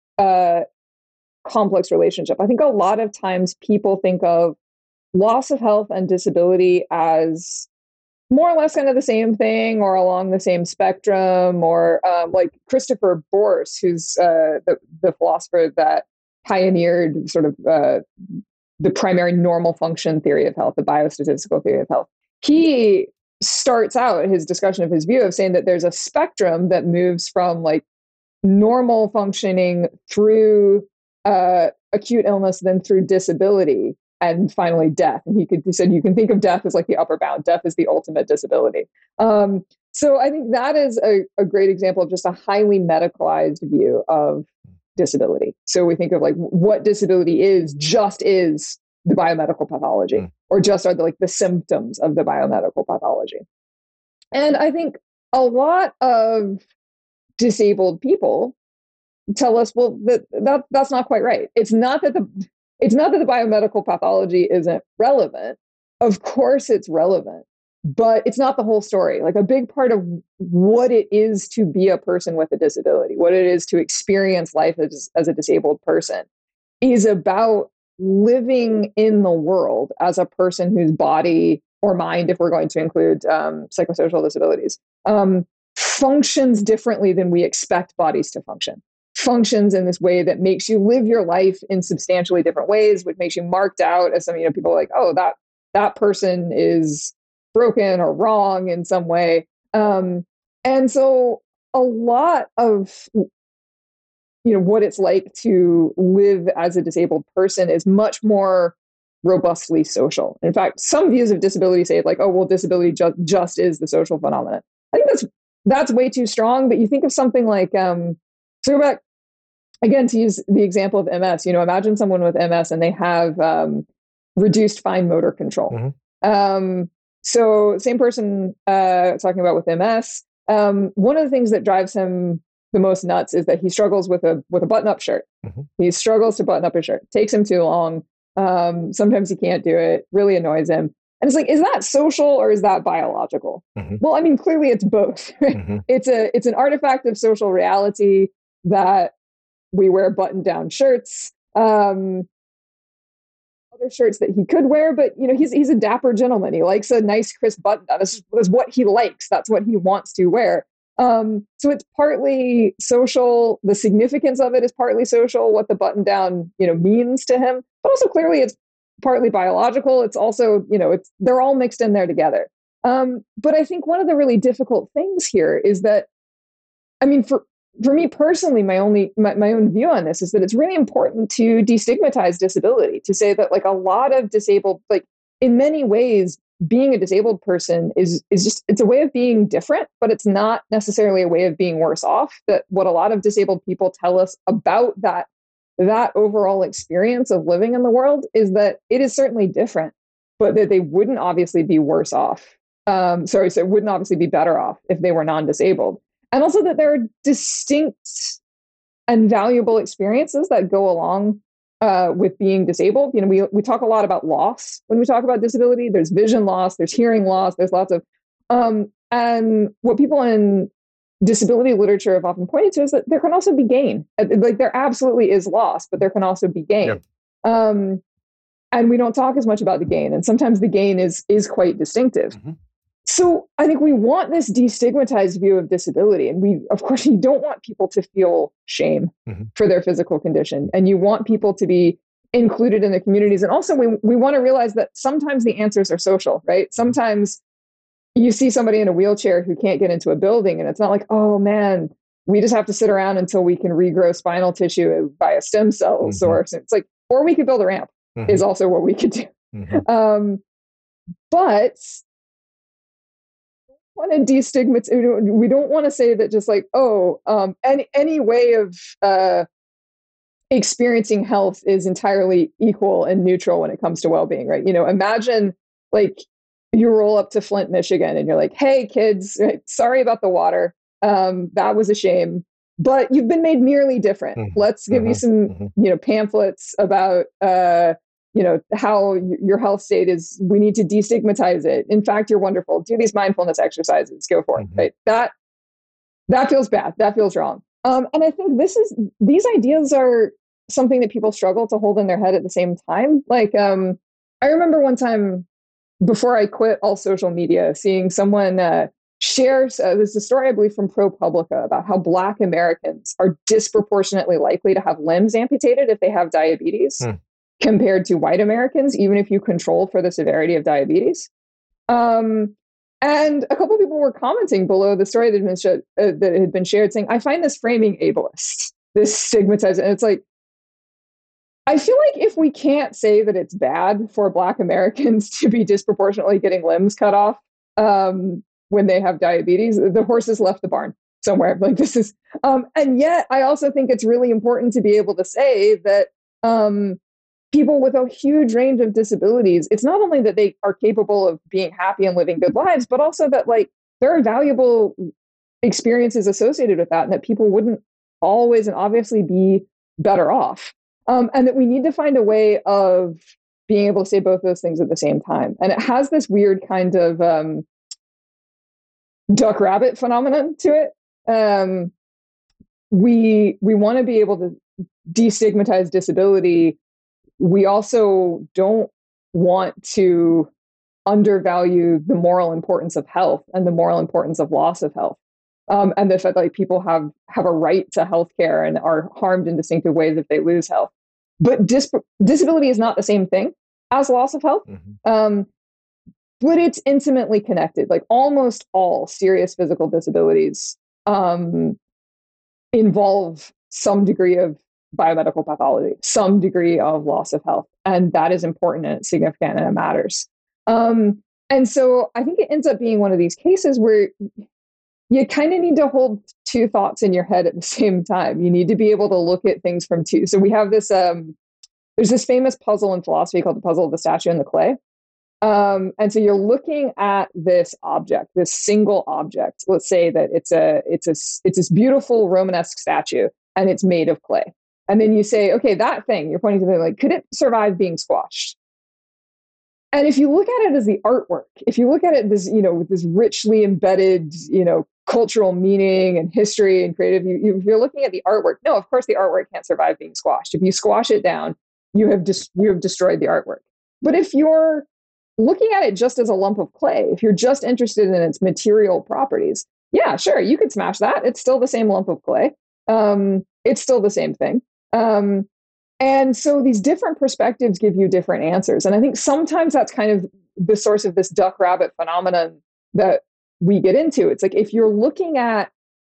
uh, complex relationship. I think a lot of times people think of loss of health and disability as more or less kind of the same thing or along the same spectrum, or um, like Christopher Bors, who's uh, the, the philosopher that pioneered sort of uh, the primary normal function theory of health, the biostatistical theory of health. He starts out his discussion of his view of saying that there's a spectrum that moves from like normal functioning through uh, acute illness, then through disability, and finally death. And he could he said you can think of death as like the upper bound. Death is the ultimate disability. Um, so I think that is a, a great example of just a highly medicalized view of disability. So we think of like what disability is, just is the biomedical pathology, mm. or just are the, like the symptoms of the biomedical pathology. And I think a lot of disabled people tell us, well, that, that that's not quite right. It's not that the it's not that the biomedical pathology isn't relevant. Of course it's relevant, but it's not the whole story. Like a big part of what it is to be a person with a disability, what it is to experience life as, as a disabled person, is about living in the world as a person whose body or mind, if we're going to include um, psychosocial disabilities, um, functions differently than we expect bodies to function. Functions in this way that makes you live your life in substantially different ways, which makes you marked out as some, you know, people are like, oh, that that person is broken or wrong in some way. Um, and so a lot of, you know, what it's like to live as a disabled person is much more robustly social. In fact, some views of disability say like, oh, well, disability ju- just is the social phenomenon. I think that's that's way too strong. But you think of something like, um, so go back again to use the example of M S. You know, imagine someone with M S and they have um, reduced fine motor control. Mm-hmm. Um, so same person uh, talking about with M S. Um, one of the things that drives him the most nuts is that he struggles with a with a button-up shirt. Mm-hmm. He struggles to button up his shirt. It takes him too long. Um, sometimes he can't do it. Really annoys him. And it's like, is that social or is that biological? Mm-hmm. Well, I mean, clearly it's both. Right? Mm-hmm. It's a it's an artifact of social reality that we wear button-down shirts. Um, other shirts that he could wear, but you know, he's he's a dapper gentleman. He likes a nice crisp button-down. This is what he likes. That's what he wants to wear. Um, so it's partly social. The significance of it is partly social, what the button down, you know, means to him, but also clearly it's partly biological. It's also, you know, it's, they're all mixed in there together. Um, but I think one of the really difficult things here is that, I mean, for, for me personally, my only, my, my own view on this is that it's really important to destigmatize disability, to say that like a lot of disabled, like in many ways, being a disabled person is is just, it's a way of being different, but it's not necessarily a way of being worse off. That what a lot of disabled people tell us about that, that overall experience of living in the world is that it is certainly different, but that they wouldn't obviously be worse off. Um, sorry, so it wouldn't obviously be better off if they were non-disabled. And also that there are distinct and valuable experiences that go along Uh, with being disabled. You know, we we talk a lot about loss when we talk about disability. There's vision loss, there's hearing loss, there's lots of, um, and what people in disability literature have often pointed to is that there can also be gain. Like there absolutely is loss, but there can also be gain. Yep. Um, and we don't talk as much about the gain, and sometimes the gain is is quite distinctive. Mm-hmm. So I think we want this destigmatized view of disability. And we, of course, you don't want people to feel shame mm-hmm. for their physical condition. And you want people to be included in the communities. And also we, we want to realize that sometimes the answers are social, right? Sometimes you see somebody in a wheelchair who can't get into a building, and it's not like, oh man, we just have to sit around until we can regrow spinal tissue via stem cells, mm-hmm. or it's like, or we could build a ramp mm-hmm. is also what we could do. Mm-hmm. Um, but want to destigmatize. We don't want to say that just like, oh, um, any any way of uh, experiencing health is entirely equal and neutral when it comes to well-being, right? You know, imagine like you roll up to Flint, Michigan, and you're like, hey, kids, right, sorry about the water. Um, that was a shame, but you've been made merely different. Mm-hmm. Let's give mm-hmm. you some, mm-hmm. you know, pamphlets about, uh, you know, how your health state is. We need to destigmatize it. In fact, you're wonderful. Do these mindfulness exercises. Go for mm-hmm. it. Right? That that feels bad. That feels wrong. Um, and I think this is these ideas are something that people struggle to hold in their head at the same time. Like, um, I remember one time before I quit all social media, seeing someone uh, share, uh, there's a story, I believe, from ProPublica about how Black Americans are disproportionately likely to have limbs amputated if they have diabetes hmm. compared to white Americans, even if you control for the severity of diabetes. Um, and a couple of people were commenting below the story that had been, sh- uh, that had been shared saying, I find this framing ableist, this stigmatizing. And it's like, I feel like if we can't say that it's bad for Black Americans to be disproportionately getting limbs cut off um, when they have diabetes, the horse has left the barn somewhere. Like this is, um, and yet I also think it's really important to be able to say that um, people with a huge range of disabilities, it's not only that they are capable of being happy and living good lives, but also that like there are valuable experiences associated with that, and that people wouldn't always and obviously be better off. Um, and that we need to find a way of being able to say both those things at the same time. And it has this weird kind of um, duck rabbit phenomenon to it. Um, we we want to be able to destigmatize disability. We also don't want to undervalue the moral importance of health and the moral importance of loss of health. Um, and the fact that like, people have, have a right to healthcare and are harmed in distinctive ways if they lose health. But dis- disability is not the same thing as loss of health, mm-hmm. um, but it's intimately connected. Like almost all serious physical disabilities um, involve some degree of biomedical pathology, some degree of loss of health. And that is important and it's significant and it matters. Um, and so I think it ends up being one of these cases where you kind of need to hold two thoughts in your head at the same time. You need to be able to look at things from two. So we have this, um, there's this famous puzzle in philosophy called the puzzle of the statue and the clay. Um, and so you're looking at this object, this single object. Let's say that it's a, it's a, it's this beautiful Romanesque statue and it's made of clay. And then you say, okay, that thing, you're pointing to the, like, could it survive being squashed? And if you look at it as the artwork, if you look at it as, you know, with this richly embedded, you know, cultural meaning and history and creative, you, you, if you're looking at the artwork, no, of course the artwork can't survive being squashed. If you squash it down, you have dis- you have destroyed the artwork. But if you're looking at it just as a lump of clay, if you're just interested in its material properties, yeah, sure, you could smash that. It's still the same lump of clay. Um, it's still the same thing. Um, And so these different perspectives give you different answers. And I think sometimes that's kind of the source of this duck rabbit phenomenon that we get into. It's like if you're looking at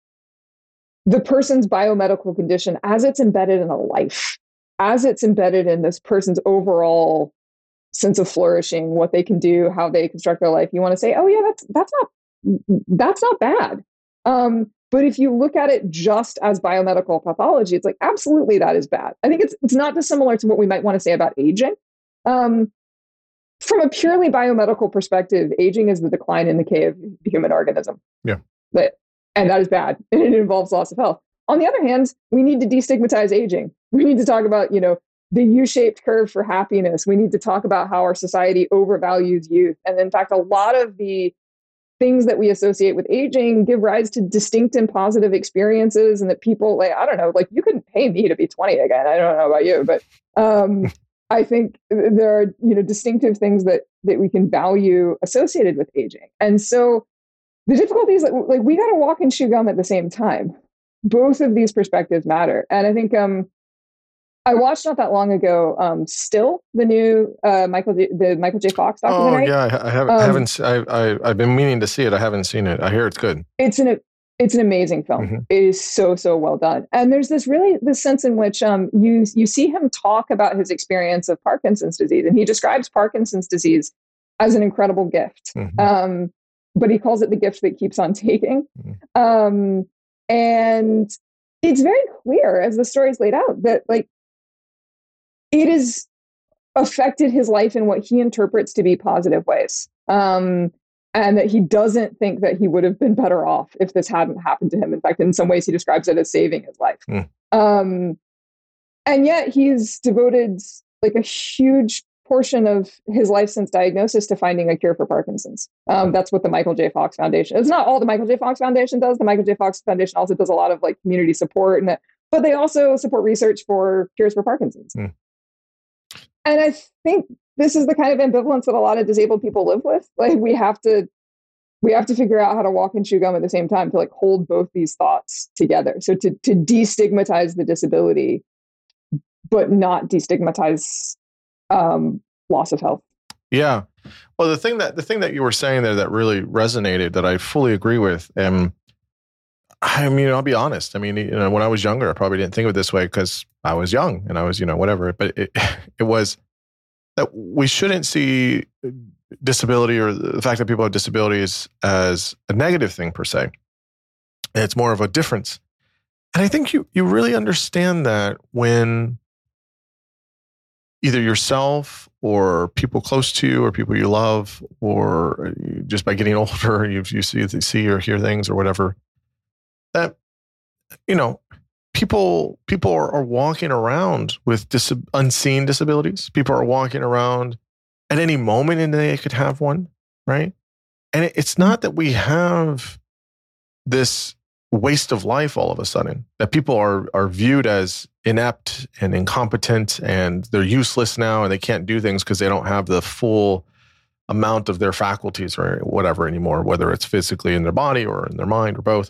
the person's biomedical condition as it's embedded in a life, as it's embedded in this person's overall sense of flourishing, what they can do, how they construct their life, you want to say, oh yeah, that's that's not that's not bad. Um, But if you look at it just as biomedical pathology, it's like, absolutely, that is bad. I think it's it's not dissimilar to what we might want to say about aging. Um, from a purely biomedical perspective, aging is the decline in the decay of the human organism. Yeah. But, and that is bad. And it involves loss of health. On the other hand, we need to destigmatize aging. We need to talk about, you know, the U-shaped curve for happiness. We need to talk about how our society overvalues youth. And in fact, a lot of the things that we associate with aging give rise to distinct and positive experiences, and that people like, I don't know, like you couldn't pay me to be twenty again. I don't know about you, but um, I think there are, you know, distinctive things that, that we can value associated with aging. And so the difficulty is that like, we got to walk and chew gum at the same time. Both of these perspectives matter. And I think um, I watched not that long ago. Um, Still, the new uh, Michael J, the Michael J. Fox documentary. Oh yeah, I, I haven't. Um, I haven't. I, I I've been meaning to see it. I haven't seen it. I hear it's good. It's an it's an amazing film. Mm-hmm. It is so so well done. And there's this really this sense in which um you you see him talk about his experience of Parkinson's disease, and he describes Parkinson's disease as an incredible gift. Mm-hmm. Um, but he calls it the gift that keeps on taking. Mm-hmm. Um, and it's very clear as the story is laid out that like. It has affected his life in what he interprets to be positive ways. Um, and that he doesn't think that he would have been better off if this hadn't happened to him. In fact, in some ways, he describes it as saving his life. Mm. Um, and yet he's devoted like a huge portion of his life since diagnosis to finding a cure for Parkinson's. Um, that's what the Michael J. Fox Foundation. It's not all the Michael J. Fox Foundation does. The Michael J. Fox Foundation also does a lot of like community support, and but they also support research for cures for Parkinson's. Mm. And I think this is the kind of ambivalence that a lot of disabled people live with. Like we have to, we have to figure out how to walk and chew gum at the same time to like hold both these thoughts together. So to to destigmatize the disability, but not destigmatize um, loss of health. Yeah. Well, the thing that the thing that you were saying there that really resonated, that I fully agree with, and I mean, I'll be honest. I mean, you know, when I was younger, I probably didn't think of it this way because I was young and I was, you know, whatever. But it, it was that we shouldn't see disability or the fact that people have disabilities as a negative thing per se. And it's more of a difference. And I think you you really understand that when either yourself or people close to you or people you love, or just by getting older, you you see see or hear things or whatever. That, you know, people people are, are walking around with dis- unseen disabilities. People are walking around at any moment and they could have one, right? And it, it's not that we have this waste of life all of a sudden, that people are are viewed as inept and incompetent and they're useless now and they can't do things because they don't have the full amount of their faculties or whatever anymore, whether it's physically in their body or in their mind or both.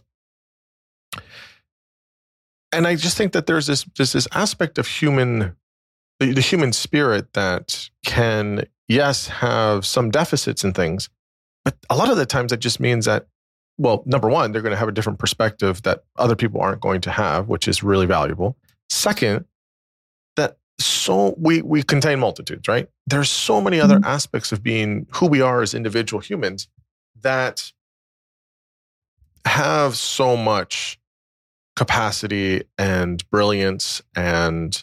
And I just think that there's this, there's this aspect of human, the, the human spirit that can, yes, have some deficits and things, but a lot of the times that just means that, well, number one, they're going to have a different perspective that other people aren't going to have, which is really valuable. Second, that so we we contain multitudes, right? There's so many other mm-hmm. aspects of being who we are as individual humans that have so much capacity and brilliance and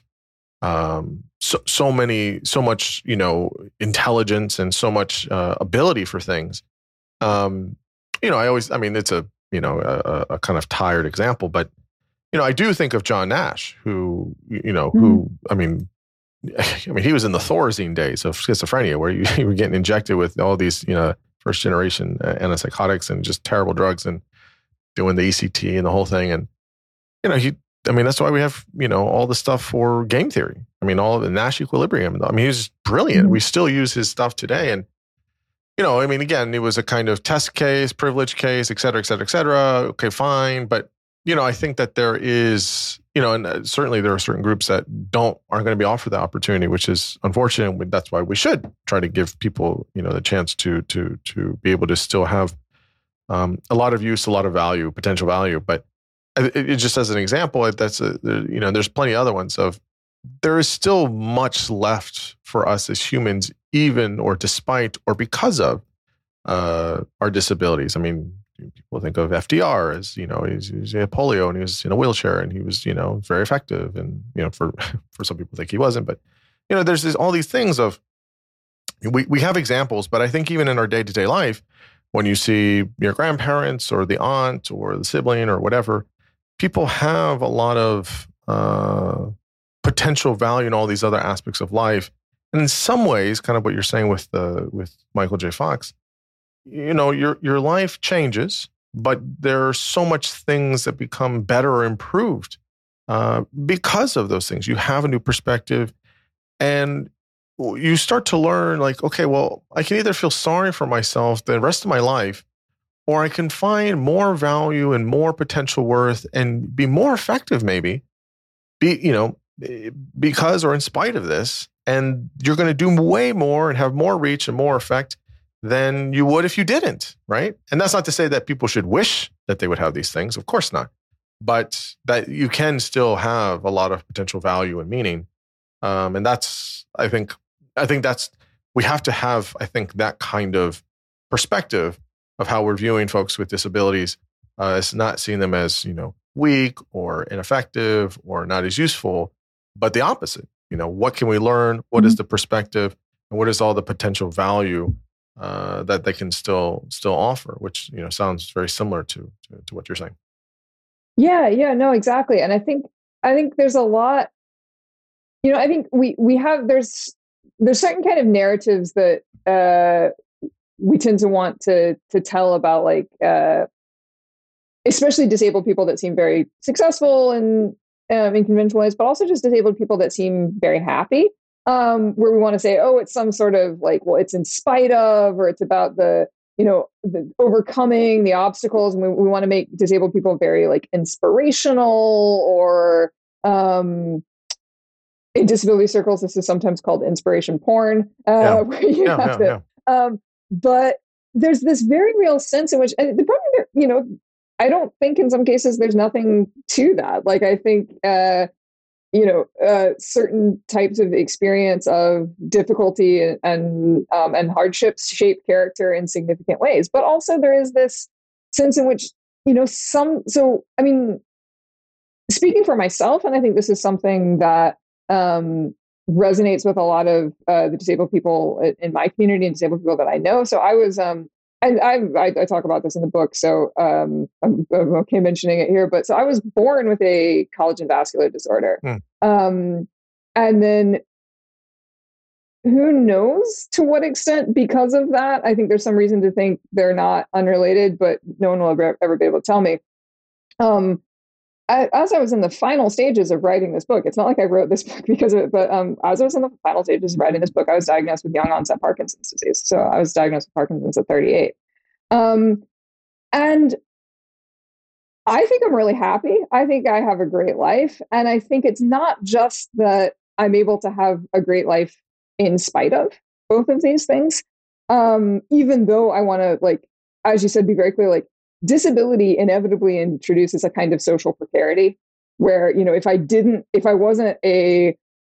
um, so so many so much you know intelligence and so much uh, ability for things. Um, you know, I always, I mean, it's a you know a, a kind of tired example, but you know, I do think of John Nash, who you know, mm. who I mean, I mean, he was in the Thorazine days of schizophrenia, where you, you were getting injected with all these you know first generation antipsychotics and just terrible drugs and doing the E C T and the whole thing. And you know, he, I mean, that's why we have, you know, all the stuff for game theory. I mean, all of the Nash equilibrium. I mean, he's brilliant. Mm-hmm. We still use his stuff today. And, you know, I mean, again, it was a kind of test case, privilege case, et cetera, et cetera, et cetera. Okay, fine. But, you know, I think that there is, you know, and certainly there are certain groups that don't, aren't going to be offered the opportunity, which is unfortunate. That's why we should try to give people, you know, the chance to, to, to be able to still have um, a lot of use, a lot of value, potential value. But it just as an example, that's a, you know, there's plenty of other ones of there is still much left for us as humans, even or despite or because of uh, our disabilities. I mean, people think of F D R as, you know, he's, he's had polio and he was in a wheelchair and he was, you know, very effective. And, you know, for, for some people think he wasn't, but, you know, there's this, all these things of, we, we have examples, but I think even in our day-to-day life, when you see your grandparents or the aunt or the sibling or whatever, people have a lot of uh, potential value in all these other aspects of life. And in some ways, kind of what you're saying with the with Michael J. Fox, you know, your your life changes, but there are so much things that become better or improved uh, because of those things. You have a new perspective and you start to learn like, okay, well, I can either feel sorry for myself the rest of my life, or I can find more value and more potential worth and be more effective maybe, be, you know, because or in spite of this, and you're going to do way more and have more reach and more effect than you would if you didn't, right? And that's not to say that people should wish that they would have these things. Of course not. But that you can still have a lot of potential value and meaning. Um, and that's, I think, I think that's, we have to have, I think, that kind of perspective of how we're viewing folks with disabilities. Uh, it's not seeing them as, you know, weak or ineffective or not as useful, but the opposite. You know, what can we learn? What mm-hmm. is the perspective? And what is all the potential value uh, that they can still still offer? Which, you know, sounds very similar to, to to what you're saying. Yeah, yeah, no, exactly. And I think I think there's a lot. You know, I think we we have there's there's certain kind of narratives that uh, we tend to want to to tell about, like uh, especially disabled people that seem very successful and um, in conventional ways, but also just disabled people that seem very happy. Um, where we want to say, oh, it's some sort of like, well, it's in spite of, or it's about the, you know, the overcoming the obstacles. And we, we want to make disabled people very like inspirational, or um, in disability circles, this is sometimes called inspiration porn. Uh, yeah. where you yeah, have yeah, to, yeah. Um, but there's this very real sense in which, and the problem that, you know, I don't think in some cases there's nothing to that. Like, I think, uh, you know, uh, certain types of experience of difficulty and and, um, and hardships shape character in significant ways. But also there is this sense in which, you know, some, so, I mean, speaking for myself, and I think this is something that um, resonates with a lot of uh, the disabled people in my community and disabled people that I know. So I was, um, and I, I, I talk about this in the book, so um, I'm, I'm okay mentioning it here. But so I was born with a collagen vascular disorder. Hmm. Um, and then who knows to what extent because of that, I think there's some reason to think they're not unrelated, but no one will ever, ever be able to tell me. Um, I, as I was in the final stages of writing this book, it's not like I wrote this book because of it, but um, as I was in the final stages of writing this book, I was diagnosed with young onset Parkinson's disease. So I was diagnosed with Parkinson's at thirty-eight. Um, and I think I'm really happy. I think I have a great life. And I think it's not just that I'm able to have a great life in spite of both of these things. Um, even though I want to, like, as you said, be very clear, like, disability inevitably introduces a kind of social precarity where, you know, if I didn't, if I wasn't a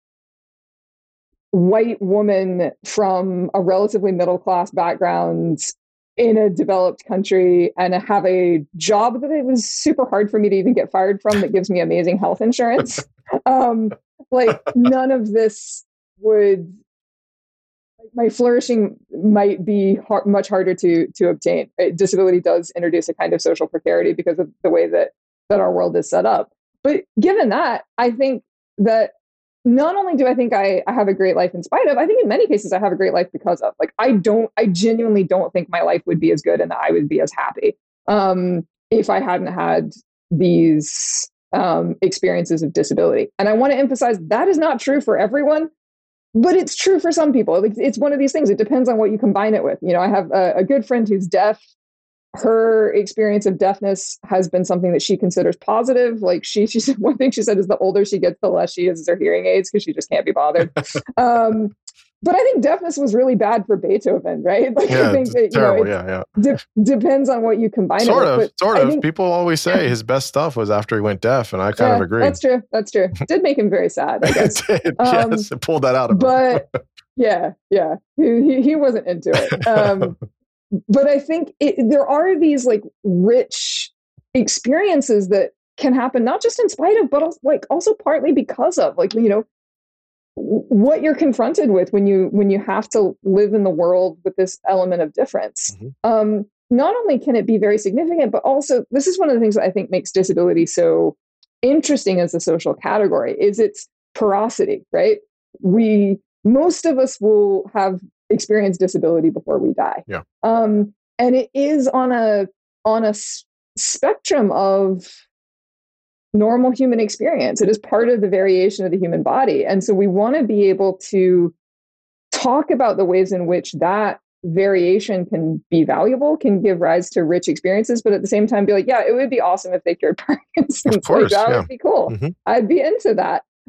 white woman from a relatively middle-class background in a developed country and have a job that it was super hard for me to even get fired from that gives me amazing health insurance, um, like none of this would, my flourishing might be hard, much harder to to obtain. Disability does introduce a kind of social precarity because of the way that that our world is set up. But given that, I think that not only do I think I, I have a great life in spite of, I think in many cases I have a great life because of. Like, I don't, I genuinely don't think my life would be as good and that I would be as happy um, if I hadn't had these um, experiences of disability. And I want to emphasize that is not true for everyone. But it's true for some people. It's one of these things. It depends on what you combine it with. You know, I have a, a good friend who's deaf. Her experience of deafness has been something that she considers positive. Like she, she said, one thing she said is the older she gets, the less she uses her hearing aids because she just can't be bothered. um, but I think deafness was really bad for Beethoven, right? Like yeah, I think that, you terrible. know, yeah, yeah. De- depends on what you combine sort it of, with. But sort I of. think, People always say his best stuff was after he went deaf, and I kind yeah, of agree. That's true. That's true. It did make him very sad, I guess. it did. Um, yes, it pulled that out of but, him. yeah, yeah. He, he, he wasn't into it. Um, but I think it, there are these like rich experiences that can happen, not just in spite of, but also, like also partly because of, like, you know, what you're confronted with when you when you have to live in the world with this element of difference. Mm-hmm. Um, not only can it be very significant, but also this is one of the things that I think makes disability so interesting as a social category is its porosity, right? We, most of us will have experienced disability before we die. Yeah. Um, and it is on a, on a s- spectrum of normal human experience. It is part of the variation of the human body. And so we want to be able to talk about the ways in which that variation can be valuable, can give rise to rich experiences, but at the same time be like, yeah, it would be awesome if they cured Parkinson's. Of course, like, that yeah. would be cool. Mm-hmm. I'd be into that.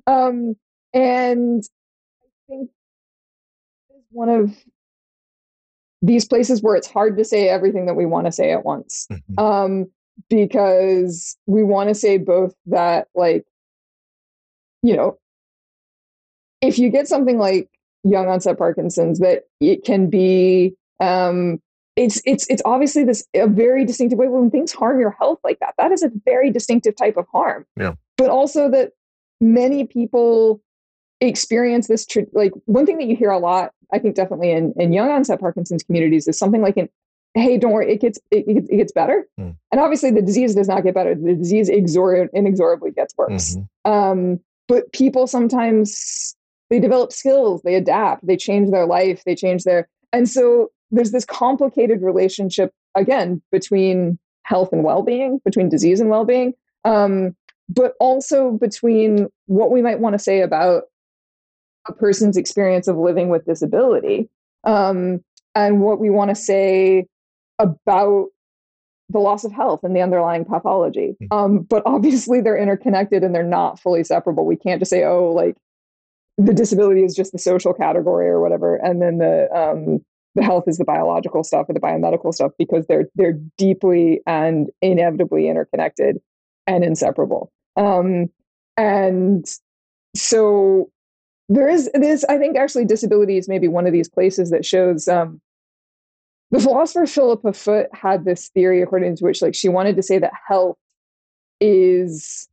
Um, and I think it's one of these places where it's hard to say everything that we want to say at once. Mhm. Um, because we want to say both that, like, you know, if you get something like young onset Parkinson's, that it can be, um, it's it's it's obviously this a very distinctive way. When things harm your health like that, that is a very distinctive type of harm. Yeah. But also that many people experience this. Tr- like one thing that you hear a lot, I think, definitely in in young onset Parkinson's communities, is something like an, "Hey, don't worry, it gets it, it gets better." Mm. And obviously, the disease does not get better. The disease exor- inexorably gets worse. Mm-hmm. Um, but people sometimes they develop skills, they adapt, they change their life, they change their, and so there's this complicated relationship again between health and well-being, between disease and well-being, um, but also between what we might want to say about a person's experience of living with disability, um, and what we want to say about the loss of health and the underlying pathology. Um, but obviously they're interconnected and they're not fully separable. We can't just say, oh, like the disability is just the social category or whatever, and then the um, the health is the biological stuff or the biomedical stuff, because they're they're deeply and inevitably interconnected and inseparable. Um, and so there is it is I think actually disability is maybe one of these places that shows. Um, the philosopher Philippa Foot had this theory according to which, like, she wanted to say that health is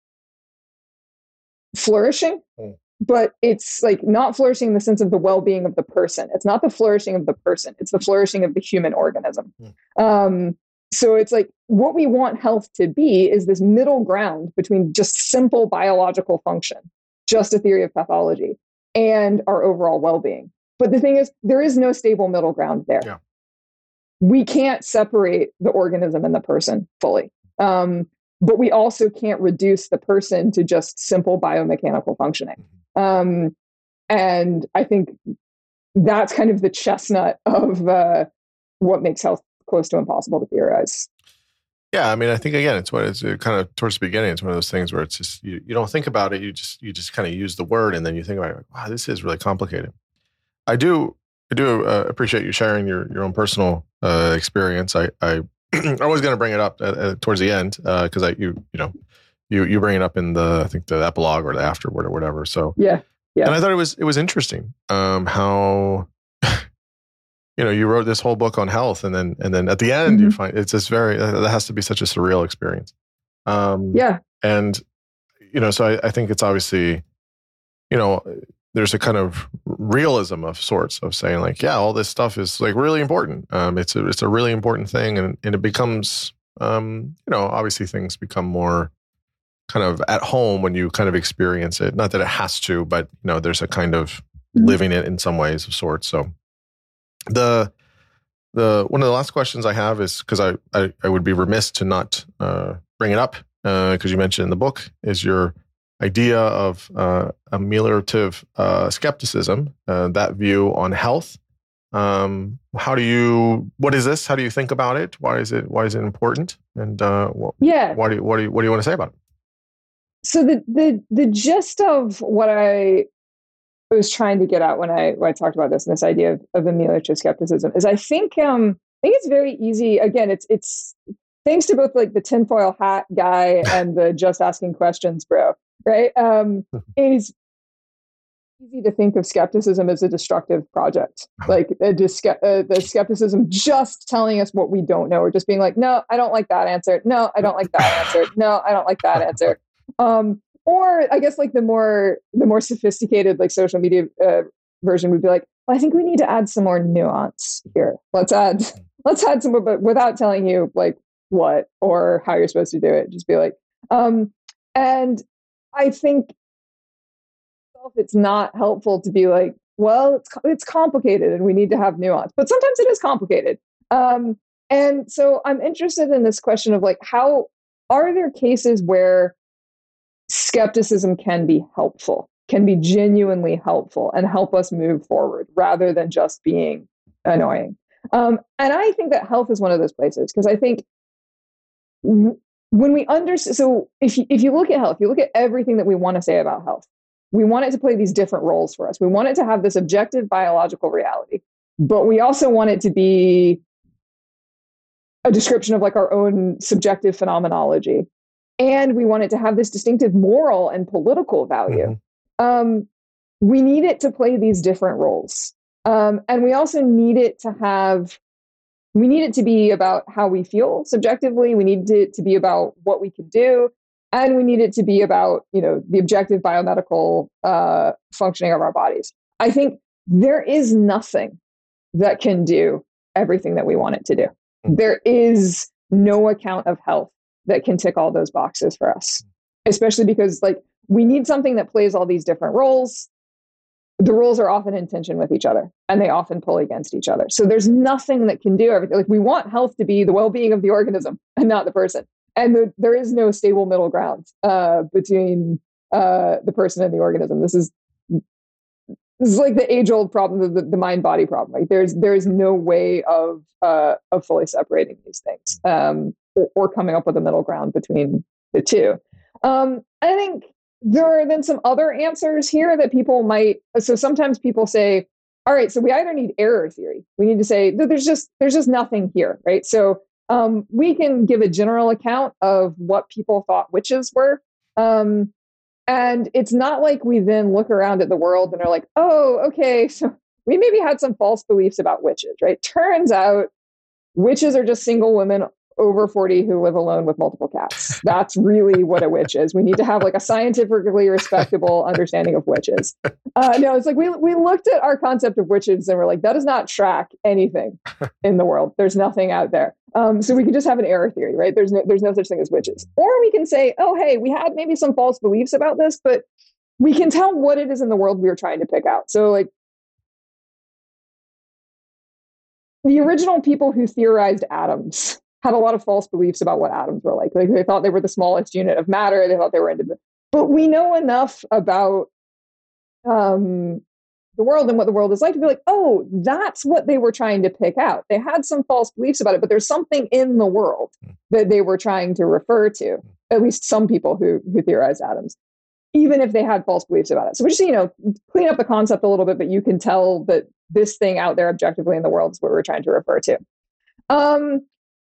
flourishing, Mm. but it's like not flourishing in the sense of the well-being of the person. It's not the flourishing of the person. It's the flourishing of the human organism. Mm. Um, so it's like what we want health to be is this middle ground between just simple biological function, just a theory of pathology, and our overall well-being. But the thing is, there is no stable middle ground there. Yeah. We can't separate the organism and the person fully. Um, but we also can't reduce the person to just simple biomechanical functioning. Um, and I think that's kind of the chestnut of uh, what makes health close to impossible to theorize. Yeah, I mean, I think again, it's what it's kind of towards the beginning. It's one of those things where it's just you, you don't think about it. You just you just kind of use the word, and then you think about it. Like, wow, this is really complicated. I do I do uh, appreciate you sharing your your own personal uh, experience. I I I was going to bring it up at, at, towards the end because uh, I you you know you you bring it up in the I think the epilogue or the afterword or whatever. So yeah, yeah. And I thought it was it was interesting um, how you know you wrote this whole book on health, and then and then at the end mm-hmm. you find it's just very that has to be such a surreal experience. Um, yeah, and you know so I, I think it's obviously you know. There's a kind of realism of sorts of saying like, yeah, all this stuff is like really important. Um, it's a, it's a really important thing. And, and it becomes, um, you know, obviously things become more kind of at home when you kind of experience it. Not that it has to, but you know, there's a kind of mm-hmm. living it in some ways of sorts. So the, the, one of the last questions I have is because I, I, I would be remiss to not uh, bring it up because uh, you mentioned in the book is your idea of uh, ameliorative uh, skepticism, uh, that view on health. Um, how do you? What is this? How do you think about it? Why is it? Why is it important? And uh, what, yeah, why do you, what do you, what do you want to say about it? So the the the gist of what I was trying to get at when I when I talked about this and this idea of, of ameliorative skepticism is I think um, I think it's very easy. Again, it's it's thanks to both like the tinfoil hat guy and the just asking questions bro. Right. Um, it is easy to think of skepticism as a destructive project, like a dis- uh, the skepticism just telling us what we don't know, or just being like, no, I don't like that answer. No, I don't like that answer. No, I don't like that answer. Um, or I guess like the more the more sophisticated like social media uh, version would be like, well, I think we need to add some more nuance here. Let's add let's add some more, but without telling you like what or how you're supposed to do it. Just be like, um, and I think it's not helpful to be like, well, it's it's complicated and we need to have nuance, but sometimes it is complicated. Um, and so I'm interested in this question of like, how are there cases where skepticism can be helpful, can be genuinely helpful and help us move forward rather than just being annoying? Um, and I think that health is one of those places because I think when we understand, so if you, if you look at health, you look at everything that we want to say about health, we want it to play these different roles for us. We want it to have this objective biological reality, but we also want it to be a description of like our own subjective phenomenology. And we want it to have this distinctive moral and political value. Mm-hmm. Um, we need it to play these different roles. Um, and we also need it to have, we need it to be about how we feel subjectively. We need it to be about what we can do. And we need it to be about, you know, the objective biomedical uh, functioning of our bodies. I think there is nothing that can do everything that we want it to do. There is no account of health that can tick all those boxes for us, especially because like we need something that plays all these different roles. The roles are often in tension with each other and they often pull against each other. So there's nothing that can do everything. Like we want health to be the well-being of the organism and not the person. And the, there is no stable middle ground uh, between uh, the person and the organism. This is This is like the age-old problem, the, the mind-body problem. Like there's there's no way of uh, of fully separating these things, um, or, or coming up with a middle ground between the two. Um, I think there are then some other answers here that people might. So sometimes people say, "All right, so we either need error theory. We need to say there's just there's just nothing here, right?" So um, we can give a general account of what people thought witches were. Um, And it's not like we then look around at the world and are like, oh, okay, so we maybe had some false beliefs about witches, right? Turns out witches are just single women over forty who live alone with multiple cats. That's really what a witch is. We need to have like a scientifically respectable understanding of witches. Uh, no, it's like we we looked at our concept of witches and we're like, that does not track anything in the world. There's nothing out there. Um, so we can just have an error theory, right? There's no there's no such thing as witches. Or we can say, oh, hey, we had maybe some false beliefs about this, but we can tell what it is in the world we were trying to pick out. So like the original people who theorized atoms had a lot of false beliefs about what atoms were like. Like they thought they were the smallest unit of matter. They thought they were indivisible. But we know enough about um, the world and what the world is like to be like, oh, that's what they were trying to pick out. They had some false beliefs about it, but there's something in the world that they were trying to refer to. At least some people who who theorized atoms, even if they had false beliefs about it. So we just, you know, clean up the concept a little bit, but you can tell that this thing out there objectively in the world is what we're trying to refer to. Um,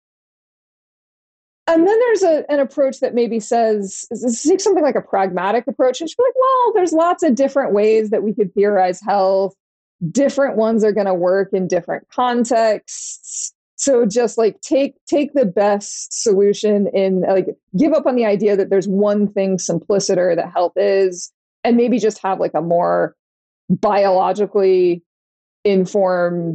And then there's a, an approach that maybe says, take something like a pragmatic approach. And she'd be like, well, there's lots of different ways that we could theorize health. Different ones are going to work in different contexts. So just like take take the best solution in, like, give up on the idea that there's one thing simpliciter that health is, and maybe just have like a more biologically informed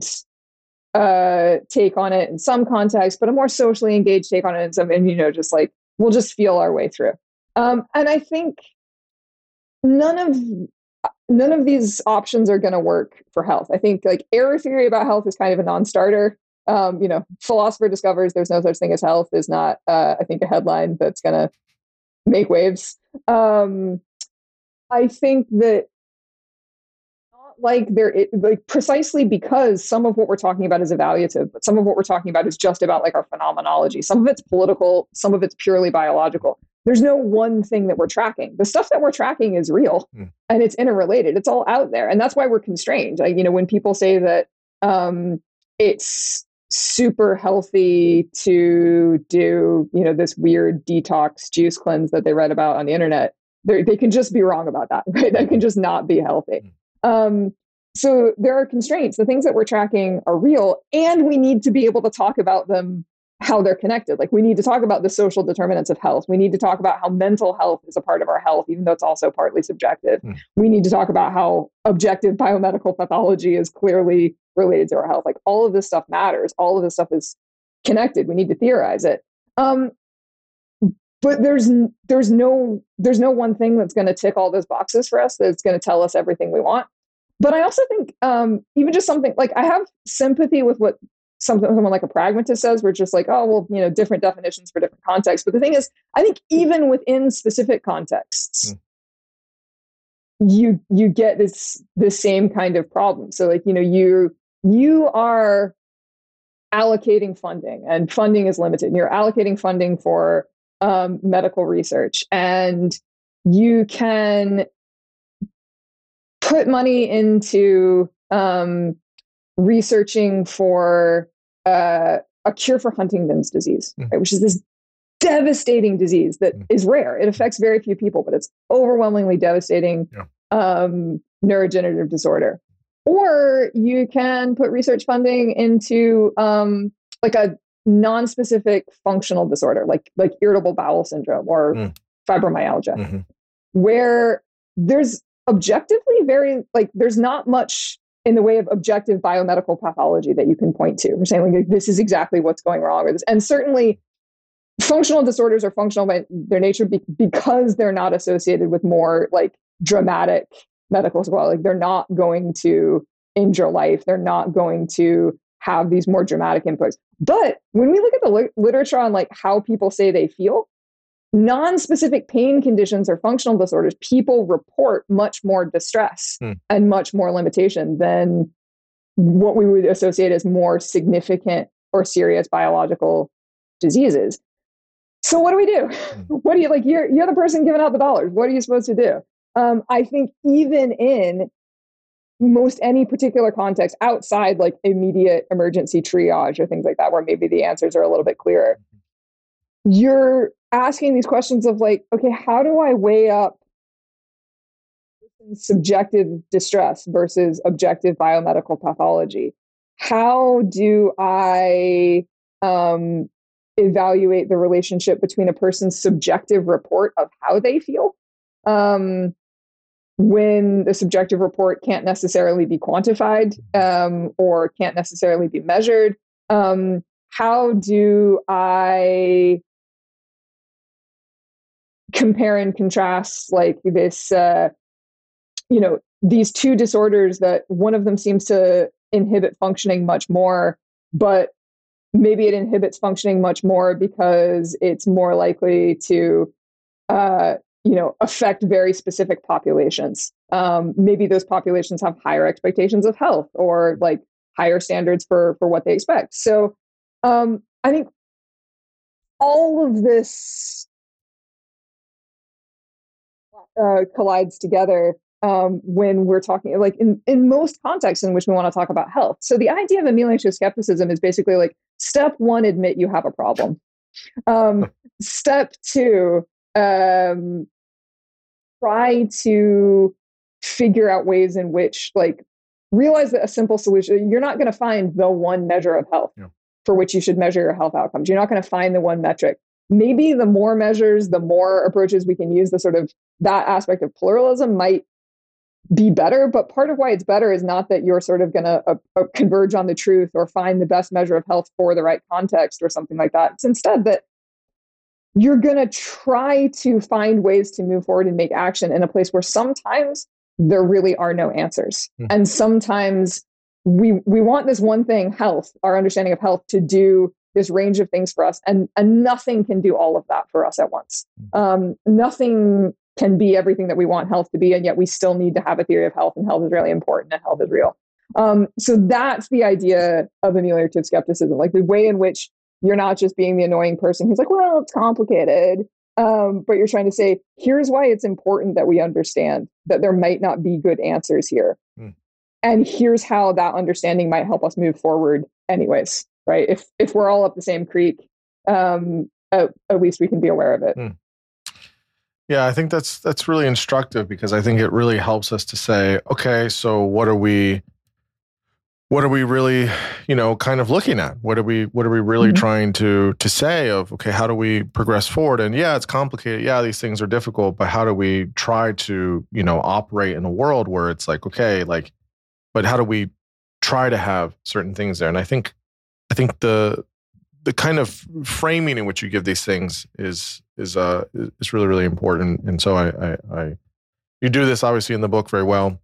uh, take on it in some context, but a more socially engaged take on it in some, and, you know, just like, we'll just feel our way through. Um, and I think none of, none of these options are going to work for health. I think like error theory about health is kind of a non-starter. Um, you know, philosopher discovers there's no such thing as health is not, uh, I think, a headline that's going to make waves. Um, I think that like there, it, like precisely because some of what we're talking about is evaluative, but some of what we're talking about is just about like our phenomenology. Some of it's political, some of it's purely biological. There's no one thing that we're tracking. The stuff that we're tracking is real mm. and it's interrelated. It's all out there. And that's why we're constrained. Like, you know, when people say that um, it's super healthy to do, you know, this weird detox juice cleanse that they read about on the internet, they can just be wrong about that, right? That can just not be healthy. Mm. Um, so there are constraints. The things that we're tracking are real, and we need to be able to talk about them, how they're connected. Like we need to talk about the social determinants of health. We need to talk about how mental health is a part of our health, even though it's also partly subjective. Mm. We need to talk about how objective biomedical pathology is clearly related to our health. Like all of this stuff matters. All of this stuff is connected. We need to theorize it. Um, But there's there's no there's no one thing that's going to tick all those boxes for us that's going to tell us everything we want. But I also think um, even just something like I have sympathy with what something someone like a pragmatist says. We're just like, oh well, you know, different definitions for different contexts. But the thing is, I think even within specific contexts, mm. you you get this this same kind of problem. So like, you know, you you are allocating funding, and funding is limited. And you're allocating funding for Um, medical research, and you can put money into um, researching for uh, a cure for Huntington's disease, mm. right, which is this devastating disease that mm. is rare. It affects very few people, but it's overwhelmingly devastating yeah. um, neurodegenerative disorder. Or you can put research funding into um, like a non-specific functional disorder, like like irritable bowel syndrome or mm. fibromyalgia, mm-hmm. where there's objectively very, like, there's not much in the way of objective biomedical pathology that you can point to. We're saying, like, this is exactly what's going wrong with this. And certainly functional disorders are functional by their nature be- because they're not associated with more like dramatic medical sequelae. Like, they're not going to end your life. They're not going to have these more dramatic inputs. But when we look at the li- literature on like how people say they feel, non-specific pain conditions or functional disorders, people report much more distress hmm. and much more limitation than what we would associate as more significant or serious biological diseases. So what do we do? Hmm. What do you like? You're you're the person giving out the dollars. What are you supposed to do? Um, I think even in most any particular context outside like immediate emergency triage or things like that, where maybe the answers are a little bit clearer, you're asking these questions of like, okay, how do I weigh up subjective distress versus objective biomedical pathology? How do I um, evaluate the relationship between a person's subjective report of how they feel um, when the subjective report can't necessarily be quantified um, or can't necessarily be measured? Um, how do I compare and contrast like this, uh, you know, these two disorders that one of them seems to inhibit functioning much more, but maybe it inhibits functioning much more because it's more likely to, uh, you know, affect very specific populations. Um, maybe those populations have higher expectations of health or like higher standards for, for what they expect. So um, I think all of this Uh, collides together um, when we're talking, like in, in most contexts in which we want to talk about health. So the idea of ameliorative skepticism is basically like, step one, admit you have a problem. Um, step two, um, try to figure out ways in which, like, realize that a simple solution, you're not going to find the one measure of health yeah. for which you should measure your health outcomes. You're not going to find the one metric. Maybe the more measures, the more approaches we can use, the sort of that aspect of pluralism might be better. But part of why it's better is not that you're sort of going to uh, uh, converge on the truth or find the best measure of health for the right context or something like that. It's instead that you're going to try to find ways to move forward and make action in a place where sometimes there really are no answers. Mm. And sometimes we we want this one thing, health, our understanding of health, to do this range of things for us, and, and nothing can do all of that for us at once. Um, nothing can be everything that we want health to be, and yet we still need to have a theory of health, and health is really important, and health is real. Um, so that's the idea of ameliorative skepticism, like the way in which you're not just being the annoying person who's like, well, it's complicated, um, but you're trying to say, here's why it's important that we understand that there might not be good answers here. Mm. And here's how that understanding might help us move forward anyways. Right. If if we're all up the same creek, um, at, at least we can be aware of it. Hmm. Yeah, I think that's that's really instructive, because I think it really helps us to say, okay, so what are we, what are we really, you know, kind of looking at? What are we, what are we really mm-hmm. trying to to say of, okay, how do we progress forward? And yeah, it's complicated. Yeah, these things are difficult, but how do we try to, you know, operate in a world where it's like, okay, like, but how do we try to have certain things there? And I think. I think the the kind of framing in which you give these things is is uh is really really important, and so I I, I you do this obviously in the book very well,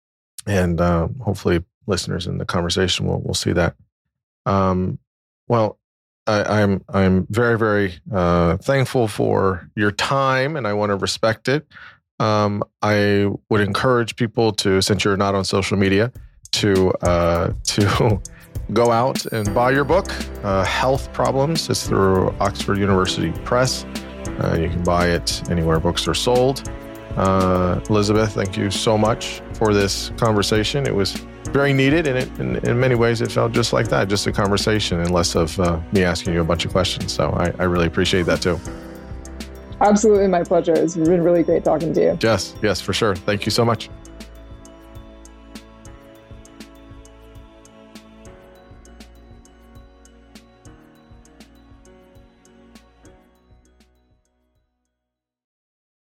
and uh, hopefully listeners in the conversation will will see that. Um, well, I, I'm I'm very very uh, thankful for your time, and I want to respect it. Um, I would encourage people to, since you're not on social media, to uh, to. go out and buy your book, uh, Health Problems. It's through Oxford University Press. Uh, you can buy it anywhere books are sold. Uh, Elizabeth, thank you so much for this conversation. It was very needed, and it, in, in many ways it felt just like that, just a conversation and less of uh, me asking you a bunch of questions. So I, I really appreciate that too. Absolutely, my pleasure. It's been really great talking to you. Yes, yes, for sure. Thank you so much.